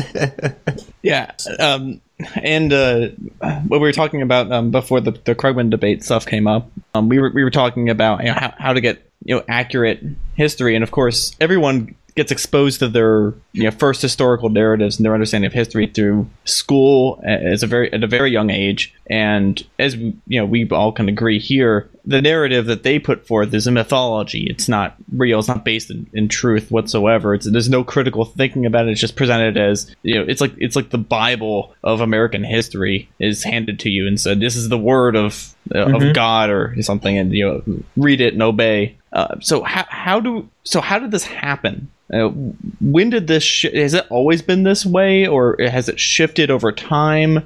Yeah. And what we were talking about before the Krugman debate stuff came up, we were talking about how to get accurate history. And of course, everyone gets exposed to their first historical narratives and their understanding of history through school at a very young age. And as we all can agree here, the narrative that they put forth is a mythology. It's not real. It's not based in truth whatsoever. There's no critical thinking about it. It's just presented as it's like the Bible of American history is handed to you and said, this is the word of God or something, and read it and obey. So how did this happen? When did this has it always been this way, or has it shifted over time?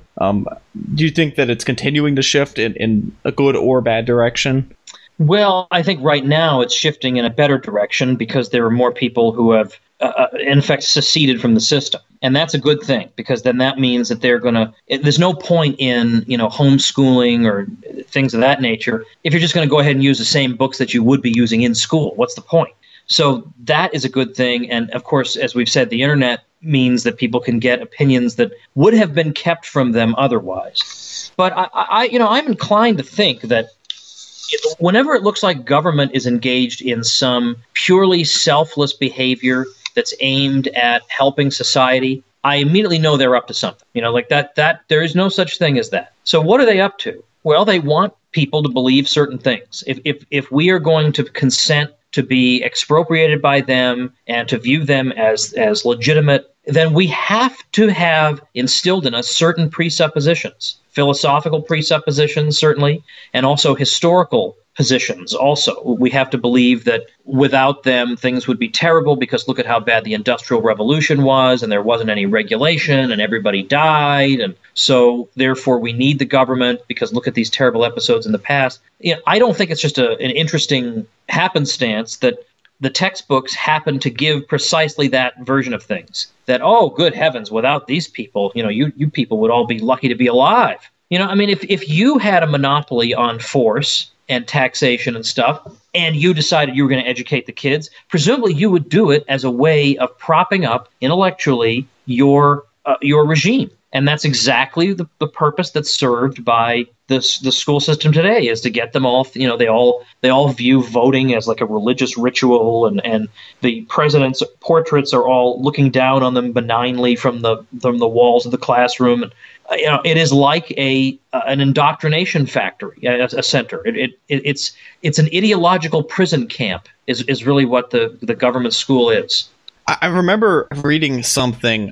Do you think that it's continuing to shift in a good or bad direction? Well, I think right now it's shifting in a better direction because there are more people who have, in fact, seceded from the system. And that's a good thing, because then that means that there's no point in, homeschooling or things of that nature if you're just going to go ahead and use the same books that you would be using in school. What's the point? So that is a good thing. And of course, as we've said, the internet means that people can get opinions that would have been kept from them otherwise. But I'm inclined to think that whenever it looks like government is engaged in some purely selfless behavior that's aimed at helping society, I immediately know they're up to something. Like that there is no such thing as that. So what are they up to? Well, they want people to believe certain things. If we are going to consent to be expropriated by them and to view them as legitimate, then we have to have instilled in us certain presuppositions, philosophical presuppositions, certainly, and also historical positions also. We have to believe that without them, things would be terrible, because look at how bad the Industrial Revolution was, and there wasn't any regulation, and everybody died, and so therefore we need the government, because look at these terrible episodes in the past. I don't think it's just an interesting happenstance that the textbooks happen to give precisely that version of things. That, oh, good heavens, without these people, you people would all be lucky to be alive. If you had a monopoly on force and taxation and stuff, and you decided you were going to educate the kids, presumably you would do it as a way of propping up intellectually your regime. And that's exactly the purpose that's served by the school system today, is to get them all, they all view voting as like a religious ritual, and the president's portraits are all looking down on them benignly from the walls of the classroom. And, it is like an indoctrination factory, a center. It's an ideological prison camp is really what the government school is. I remember reading something.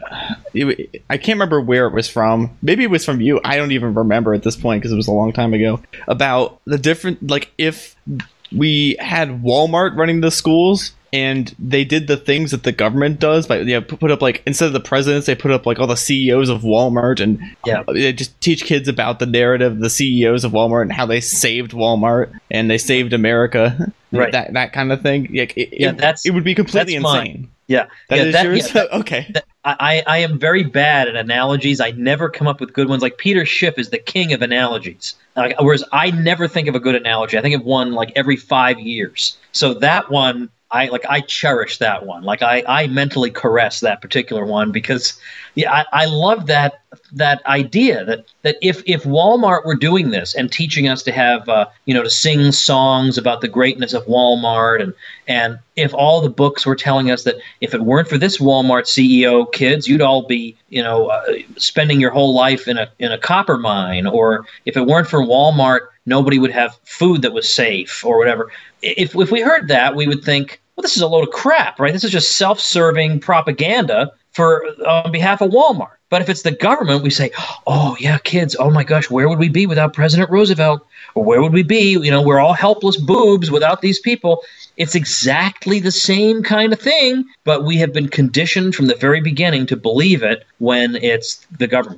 I can't remember where it was from. Maybe it was from you. I don't even remember at this point because it was a long time ago. About the different, like, if we had Walmart running the schools and they did the things that the government does, by put up, like, instead of the presidents, they put up like all the CEOs of Walmart, and they just teach kids about the narrative of the CEOs of Walmart and how they saved Walmart and they saved America, right? That kind of thing. It would be completely insane. Mine. Yeah, that is yours. Okay. I am very bad at analogies. I never come up with good ones. Like Peter Schiff is the king of analogies. Whereas I never think of a good analogy. I think of one like every 5 years. So that one, I cherish that one. Like I mentally caress that particular one, because I love that idea that if Walmart were doing this and teaching us to have to sing songs about the greatness of Walmart, and if all the books were telling us that if it weren't for this Walmart CEO, kids, you'd all be spending your whole life in a copper mine, or if it weren't for Walmart, nobody would have food that was safe or whatever. If we heard that, we would think, well, this is a load of crap, right? This is just self-serving propaganda on behalf of Walmart. But if it's the government, we say, oh, yeah, kids, oh, my gosh, where would we be without President Roosevelt? Or where would we be? We're all helpless boobs without these people. It's exactly the same kind of thing, but we have been conditioned from the very beginning to believe it when it's the government.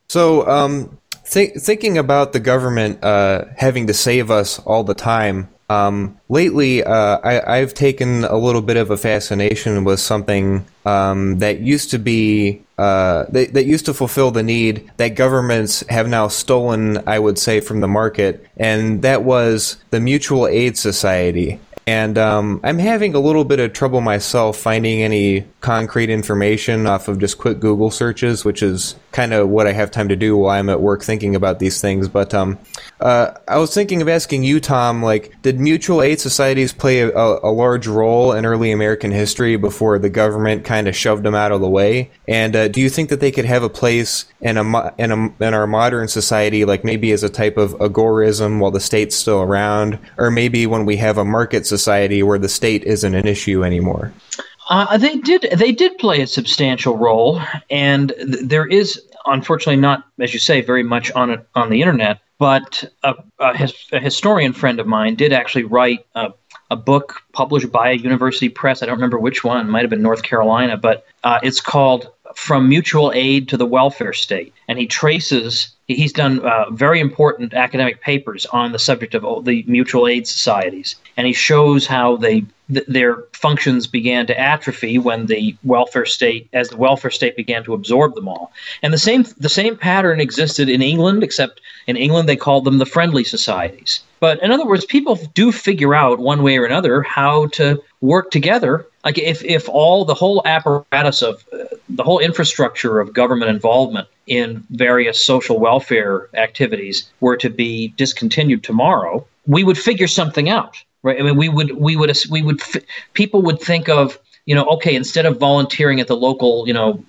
So thinking about the government having to save us all the time, lately, I've taken a little bit of a fascination with something that used to be that used to fulfill the need that governments have now stolen, I would say, from the market, and that was the Mutual Aid Society. And I'm having a little bit of trouble myself finding any concrete information off of just quick Google searches, which is kind of what I have time to do while I'm at work thinking about these things. But I was thinking of asking you, Tom, like, did mutual aid societies play a large role in early American history before the government kind of shoved them out of the way? And do you think that they could have a place in our modern society, like maybe as a type of agorism while the state's still around, or maybe when we have a market society where the state isn't an issue anymore? They did play a substantial role, and there is, unfortunately, not, as you say, very much on the internet. But a historian friend of mine did actually write a book published by a university press. I don't remember which one. It might have been North Carolina, but it's called From Mutual Aid to the Welfare State. And he's done very important academic papers on the subject of the mutual aid societies. And he shows how their functions began to atrophy when the welfare state began to absorb them all. And the same pattern existed in England, except in England they called them the friendly societies. But in other words, people do figure out one way or another how to work together. Like if all the whole apparatus of the whole infrastructure of government involvement in various social welfare activities were to be discontinued tomorrow, we would figure something out, right? I mean, people would think of, okay, instead of volunteering at the local,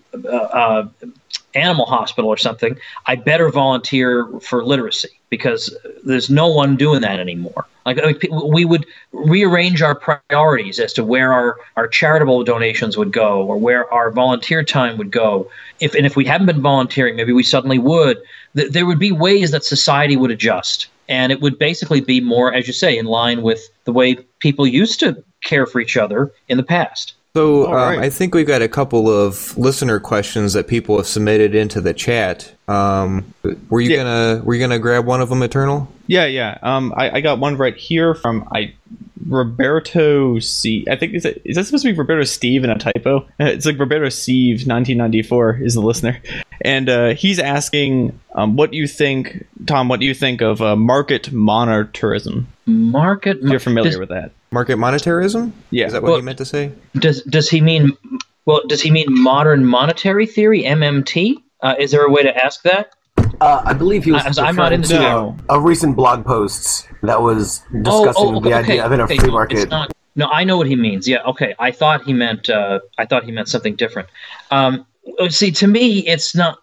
animal hospital or something, I better volunteer for literacy because there's no one doing that anymore. We would rearrange our priorities as to where our charitable donations would go or where our volunteer time would go. If we hadn't been volunteering, maybe we suddenly would. There would be ways that society would adjust. And it would basically be more, as you say, in line with the way people used to care for each other in the past. So I think we've got a couple of listener questions that people have submitted into the chat. Were you gonna grab one of them, Eternal? Yeah. I got one right here from Roberto C. I think is that supposed to be Roberto Steve in a typo? It's like Roberto Steve 1994 is the listener, and he's asking, what do you think, Tom? What do you think of market monetarism? You're familiar with that? Market monetarism? Yeah. Is that what he meant to say? Does he mean modern monetary theory, MMT? Is there a way to ask that? I believe he was I'm not into a recent blog post that was discussing the idea of a free market. No, I know what he means. Yeah, okay. I thought he meant something different. See, to me, it's not.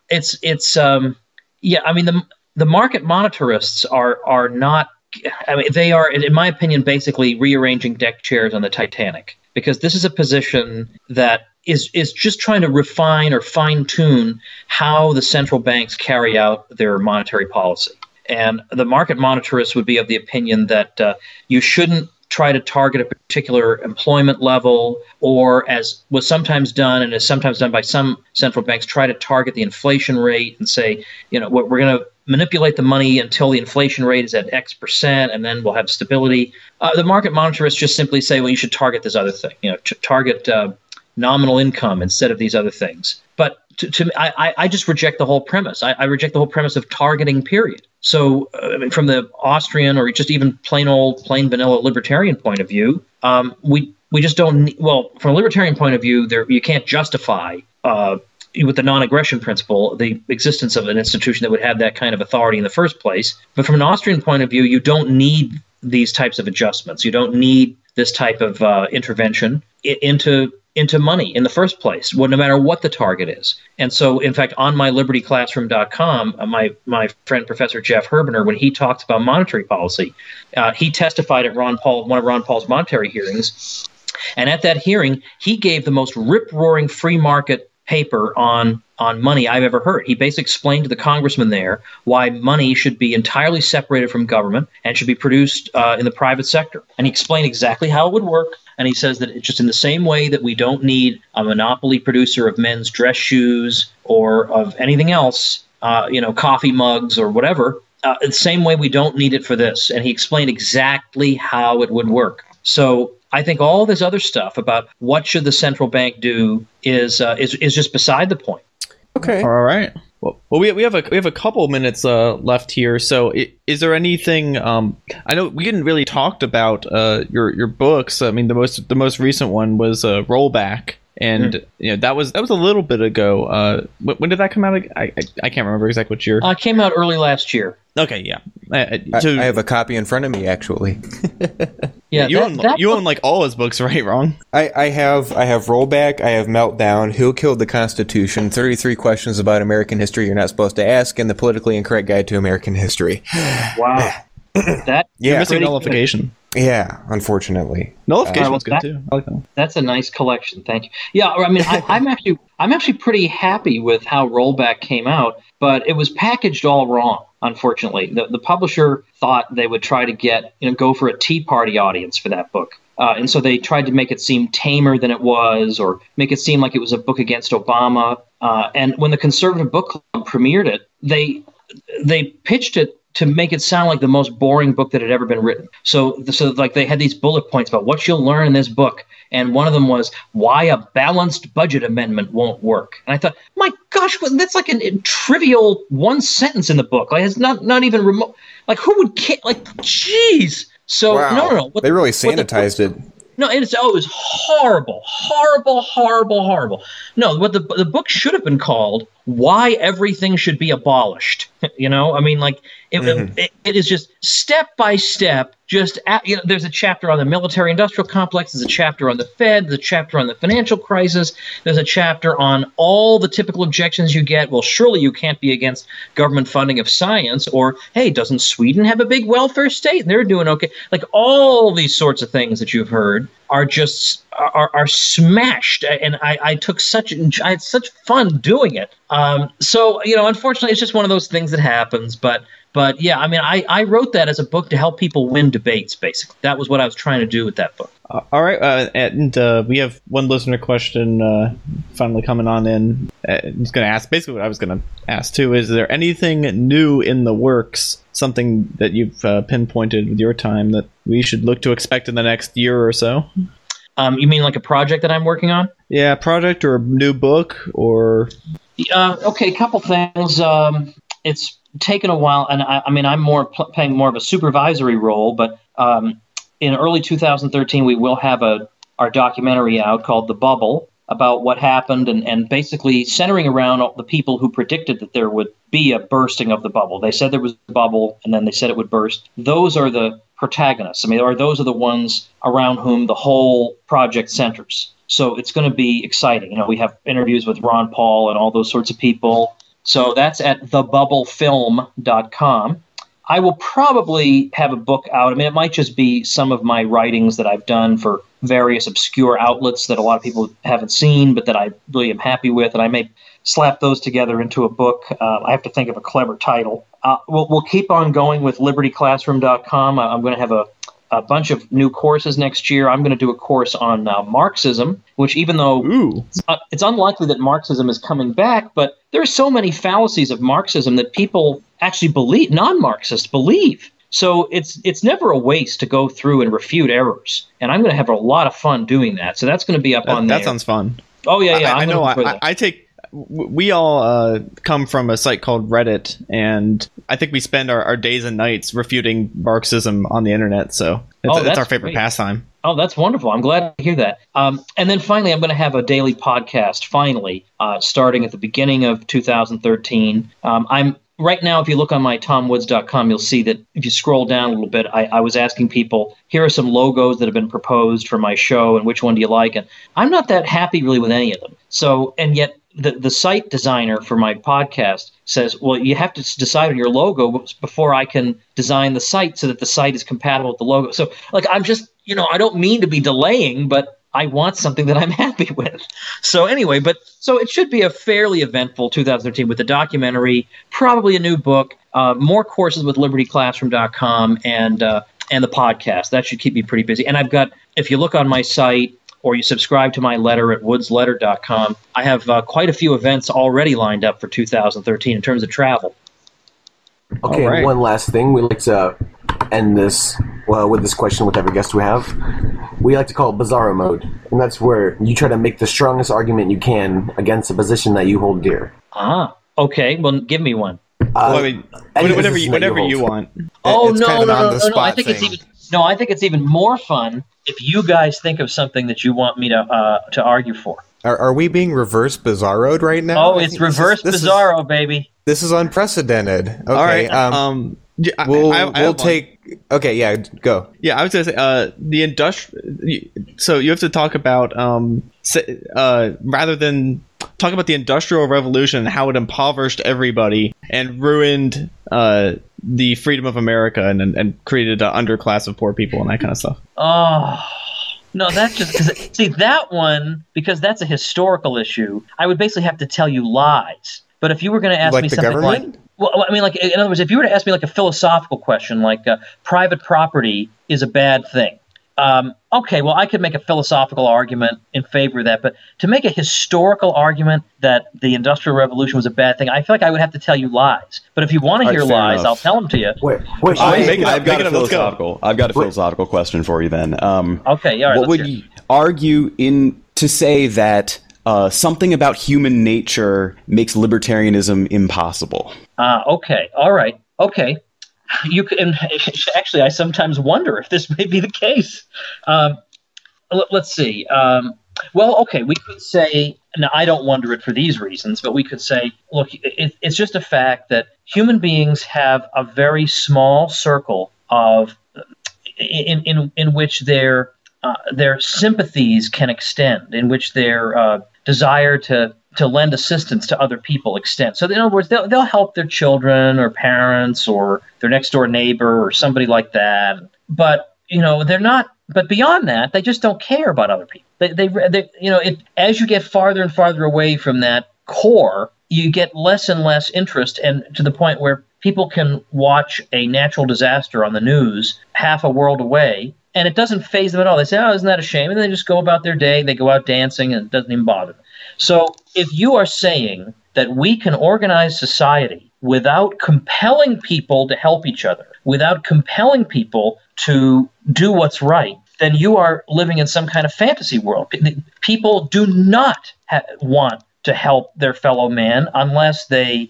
I mean, the market monetarists are not. I mean, they are, in my opinion, basically rearranging deck chairs on the Titanic, because this is a position that is just trying to refine or fine-tune how the central banks carry out their monetary policy. And the market monetarists would be of the opinion that you shouldn't try to target a particular employment level, or, as was sometimes done and is sometimes done by some central banks, try to target the inflation rate and say, we're going to manipulate the money until the inflation rate is at X percent, and then we'll have stability. The market monetarists just simply say, well, you should target this other thing, target nominal income instead of these other things. But to me, I just reject the whole premise. I reject the whole premise of targeting, period. So from the Austrian or just even plain vanilla libertarian point of view, we just don't need, well, from a libertarian point of view, you can't justify with the non-aggression principle the existence of an institution that would have that kind of authority in the first place. But from an Austrian point of view, you don't need these types of adjustments. You don't need this type of intervention into money in the first place, no matter what the target is. And so, in fact, on mylibertyclassroom.com, my friend Professor Jeff Herbener, when he talks about monetary policy, he testified at one of Ron Paul's monetary hearings. And at that hearing, he gave the most rip-roaring free market paper on money I've ever heard. He basically explained to the congressman there why money should be entirely separated from government and should be produced in the private sector. And he explained exactly how it would work. And he says that it's just in the same way that we don't need a monopoly producer of men's dress shoes or of anything else, coffee mugs or whatever, the same way we don't need it for this. And he explained exactly how it would work. So I think all this other stuff about what should the central bank do is just beside the point. Okay. All right. Well, we have a couple minutes left here. So, is there anything? I know we didn't really talked about your books. I mean, the most recent one was Rollback, And that was a little bit ago. When did that come out? I can't remember exactly what year. It came out early last year. Okay, yeah. I have a copy in front of me, actually. Yeah, you own like all his books, right? Ron? I have Rollback, I have Meltdown, Who Killed the Constitution, 33 Questions About American History You're Not Supposed to Ask, and The Politically Incorrect Guide to American History. Wow. You're missing Nullification. Yeah, unfortunately. Nullification was good too. I like that one. That's a nice collection. Thank you. Yeah, I mean, I'm actually pretty happy with how Rollback came out, but it was packaged all wrong. Unfortunately, the publisher thought they would try to go for a Tea Party audience for that book. And so they tried to make it seem tamer than it was, or make it seem like it was a book against Obama. And when the Conservative Book Club premiered it, they pitched it to make it sound like the most boring book that had ever been written. So like they had these bullet points about what you'll learn in this book. And one of them was why a balanced budget amendment won't work. And I thought, my gosh, that's like a trivial one sentence in the book. Like it's not even remote. Like who would like, geez. So wow. no. They really sanitized it. No, it was horrible. No, what the book should have been called Why Everything Should Be Abolished. I mean, like it is just step by step. There's a chapter on the military-industrial complex. There's a chapter on the Fed. There's a chapter on the financial crisis. There's a chapter on all the typical objections you get. Well, surely you can't be against government funding of science. Or, hey, doesn't Sweden have a big welfare state? And they're doing okay. Like all these sorts of things that you've heard are just are smashed. And I had such fun doing it. So unfortunately, it's just one of those things that happens. But yeah, I mean, I wrote that as a book to help people win debates, basically. That was what I was trying to do with that book. All right, and we have one listener question finally coming on in. I'm just going to ask, basically what I was going to ask too, is there anything new in the works, something that you've pinpointed with your time that we should look to expect in the next year or so? You mean like a project that I'm working on? Yeah, a project or a new book or... Okay, a couple things. It's taken a while, and I mean, I'm playing more of a supervisory role, but in early 2013, we will have our documentary out called The Bubble about what happened and basically centering around all the people who predicted that there would be a bursting of the bubble. They said there was a bubble, and then they said it would burst. Those are the protagonists. I mean, or those are the ones around whom the whole project centers. So it's going to be exciting. We have interviews with Ron Paul and all those sorts of people. So that's at thebubblefilm.com. I will probably have a book out. I mean, it might just be some of my writings that I've done for various obscure outlets that a lot of people haven't seen, but that I really am happy with, and I may slap those together into a book. I have to think of a clever title. We'll keep on going with libertyclassroom.com. I'm going to have a bunch of new courses next year. I'm going to do a course on Marxism, which even though it's unlikely that Marxism is coming back, but there are so many fallacies of Marxism that people actually believe, non-Marxists believe. So it's never a waste to go through and refute errors. And I'm going to have a lot of fun doing that. So that's going to be up on there. That sounds fun. Oh, yeah. I know. We all come from a site called Reddit, and I think we spend our days and nights refuting Marxism on the internet. So it's our favorite pastime. Oh, that's wonderful. I'm glad to hear that. And then finally, I'm going to have a daily podcast, starting at the beginning of 2013. Right now, if you look on my tomwoods.com, you'll see that if you scroll down a little bit, I was asking people, here are some logos that have been proposed for my show, and which one do you like? And I'm not that happy really with any of them. So, and yet the site designer for my podcast says, well, you have to decide on your logo before I can design the site so that the site is compatible with the logo. So, like, I'm just, I don't mean to be delaying, but I want something that I'm happy with. So anyway, so it should be a fairly eventful 2013 with the documentary, probably a new book, more courses with libertyclassroom.com and the podcast. That should keep me pretty busy. And I've got, if you look on my site or you subscribe to my letter at woodsletter.com, I have quite a few events already lined up for 2013 in terms of travel. Okay, right. One last thing. We like to end this with this question with every guest we have. We like to call it Bizarro Mode, and that's where you try to make the strongest argument you can against a position that you hold dear. Okay. Well, give me one. Whatever you want. Oh, no. I think it's even more fun if you guys think of something that you want me to argue for. Are we being reverse bizarroed right now? Oh, it's reverse Bizarro, baby. This is unprecedented. Okay. All right. We'll take. Okay, yeah, go. Yeah, I was gonna say the industrial. So you have to talk about rather than talk about the Industrial Revolution and how it impoverished everybody and ruined the freedom of America and created an underclass of poor people and that kind of stuff. Oh. No, that's just see that one, because that's a historical issue. I would basically have to tell you lies. But if you were going to ask Like me the something government? like, in other words, if you were to ask me like a philosophical question, like private property is a bad thing. Okay, well, I could make a philosophical argument in favor of that, but to make a historical argument that the Industrial Revolution was a bad thing, I feel like I would have to tell you lies. But if you want to hear fair lies, enough. I'll tell them to you. Wait. I've got a philosophical question for you then. Okay, all right. What would you argue to say that something about human nature makes libertarianism impossible? Okay, all right, okay. You can actually. I sometimes wonder if this may be the case. Let's see. Well, okay, we could say. Now, I don't wonder it for these reasons, but we could say, look, it's just a fact that human beings have a very small circle of in which their sympathies can extend, in which their desire to lend assistance to other people extend. So in other words, they'll help their children or parents or their next door neighbor or somebody like that. But they're not. But beyond that, they just don't care about other people. As you get farther and farther away from that core, you get less and less interest, and to the point where people can watch a natural disaster on the news half a world away, and it doesn't faze them at all. They say, "Oh, isn't that a shame?" And they just go about their day. They go out dancing, and it doesn't even bother them. So if you are saying that we can organize society without compelling people to help each other, without compelling people to do what's right, then you are living in some kind of fantasy world. People do not want to help their fellow man unless they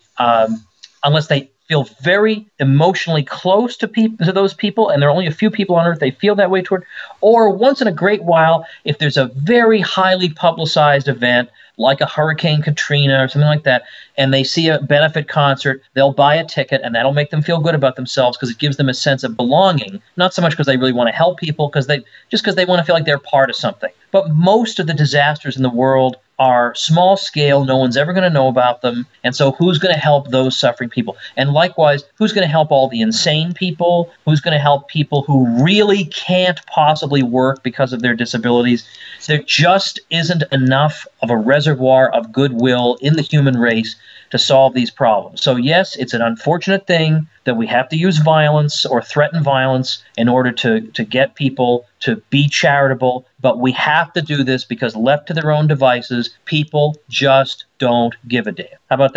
feel very emotionally close to those people, and there are only a few people on earth they feel that way toward. Or once in a great while, if there's a very highly publicized event like a Hurricane Katrina or something like that, and they see a benefit concert, they'll buy a ticket, and that'll make them feel good about themselves because it gives them a sense of belonging, not so much because they really want to help people, because they want to feel like they're part of something. But most of the disasters in the world are small scale. No one's ever going to know about them. And so who's going to help those suffering people? And likewise, who's going to help all the insane people? Who's going to help people who really can't possibly work because of their disabilities? There just isn't enough of a reservoir of goodwill in the human race to solve these problems. So yes, it's an unfortunate thing that we have to use violence or threaten violence in order to get people to be charitable, but we have to do this because left to their own devices, people just don't give a damn. How about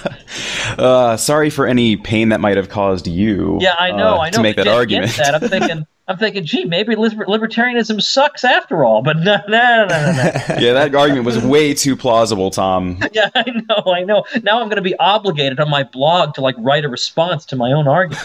that? Sorry for any pain that might have caused you. Yeah, I know. To make that argument. That, I'm thinking, gee, maybe libertarianism sucks after all. But no. Yeah, that argument was way too plausible, Tom. Yeah, I know. Now I'm going to be obligated on my blog to write a response to my own argument.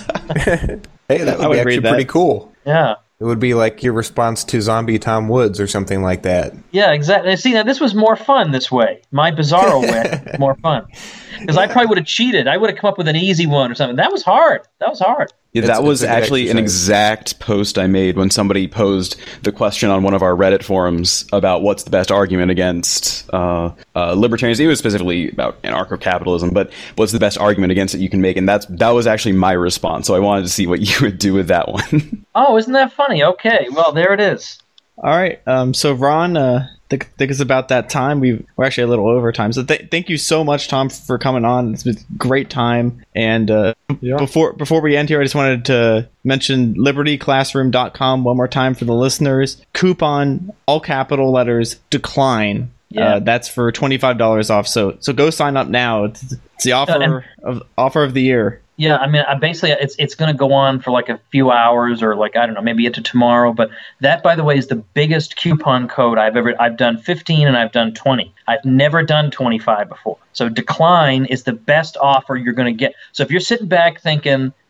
Hey, that would be actually pretty cool. Yeah. It would be like your response to Zombie Tom Woods or something like that. Yeah, exactly. See, now this was more fun this way. My Bizarro way, more fun. Because I probably would have cheated. I would have come up with an easy one or something. That was hard. Yeah, that was actually an exact post I made when somebody posed the question on one of our Reddit forums about what's the best argument against libertarianism. It was specifically about anarcho-capitalism, but what's the best argument against it you can make? And that was actually my response. So I wanted to see what you would do with that one. Oh, isn't that funny? Okay, well, there it is. All right. So Ron, I think it's about that time. We're actually a little over time. So thank you so much, Tom, for coming on. It's been a great time. And before we end here, I just wanted to mention libertyclassroom.com one more time for the listeners. Coupon, all capital letters, decline. Yeah. That's for $25 off. So go sign up now. It's the offer of the year. Yeah, I mean, basically, it's going to go on for a few hours or I don't know, maybe into tomorrow. But that, by the way, is the biggest coupon code I've done 15 and I've done 20. I've never done 25 before. So decline is the best offer you're going to get. So if you're sitting back thinking,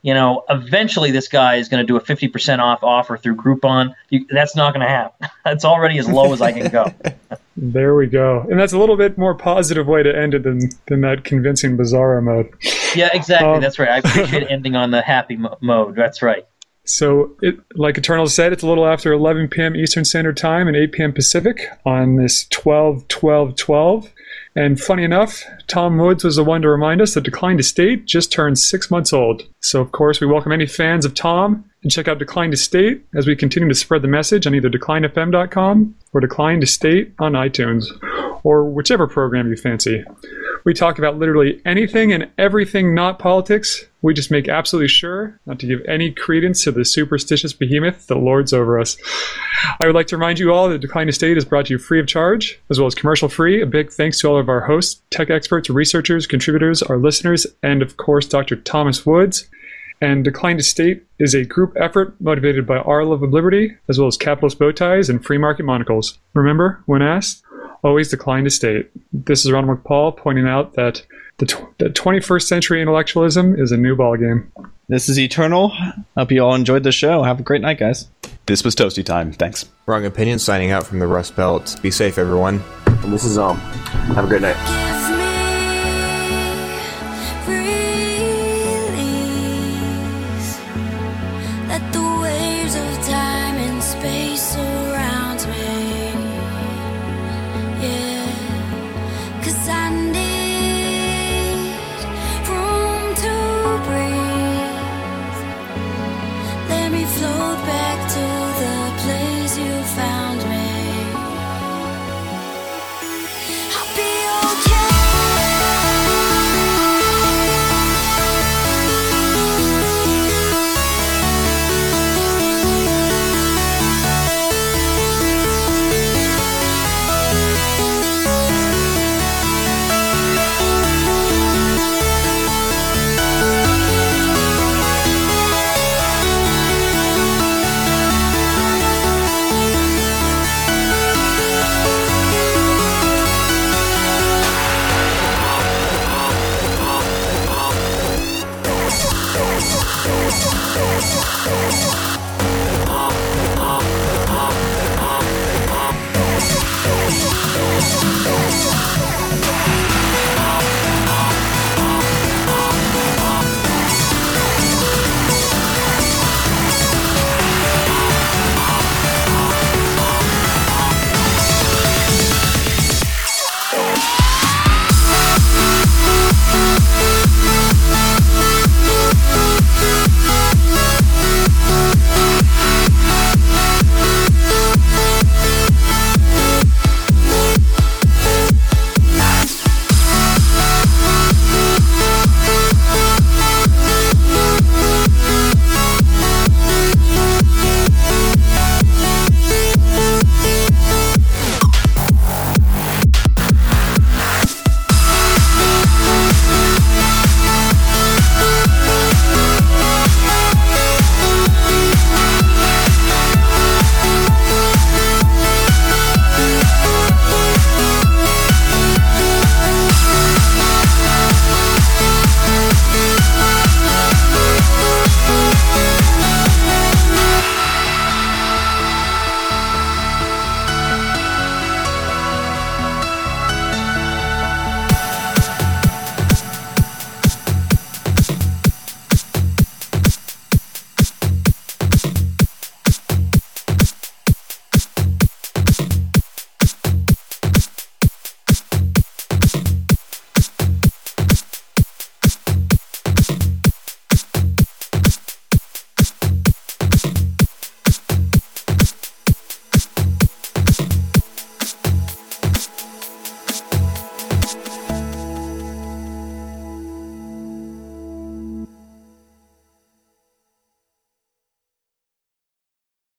eventually this guy is going to do a 50% off offer through Groupon. That's not going to happen. That's already as low as I can go. There we go. And that's a little bit more positive way to end it than that convincing Bizarro mode. Yeah, exactly. That's right. I appreciate ending on the happy mode. That's right. So, like Eternal said, it's a little after 11 p.m. Eastern Standard Time and 8 p.m. Pacific on this 12/12/12. And funny enough, Tom Woods was the one to remind us that Decline to State just turned 6 months old. So, of course, we welcome any fans of Tom and check out Decline to State as we continue to spread the message on either declinefm.com or Decline to State on iTunes, or whichever program you fancy. We talk about literally anything and everything not politics. We just make absolutely sure not to give any credence to the superstitious behemoth that lords over us. I would like to remind you all that Decline to State is brought to you free of charge, as well as commercial free. A big thanks to all of our hosts, tech experts, researchers, contributors, our listeners, and of course, Dr. Thomas Woods. And Decline to State is a group effort motivated by our love of liberty, as well as capitalist bow ties and free market monocles. Remember, when asked, always decline to state. This is Ronald McPaul pointing out that the 21st century intellectualism is a new ballgame. This is Eternal. Hope you all enjoyed the show. Have a great night, guys. This was Toasty Time. Thanks. Wrong Opinion signing out from the Rust Belt. Be safe, everyone. And this is have a great night.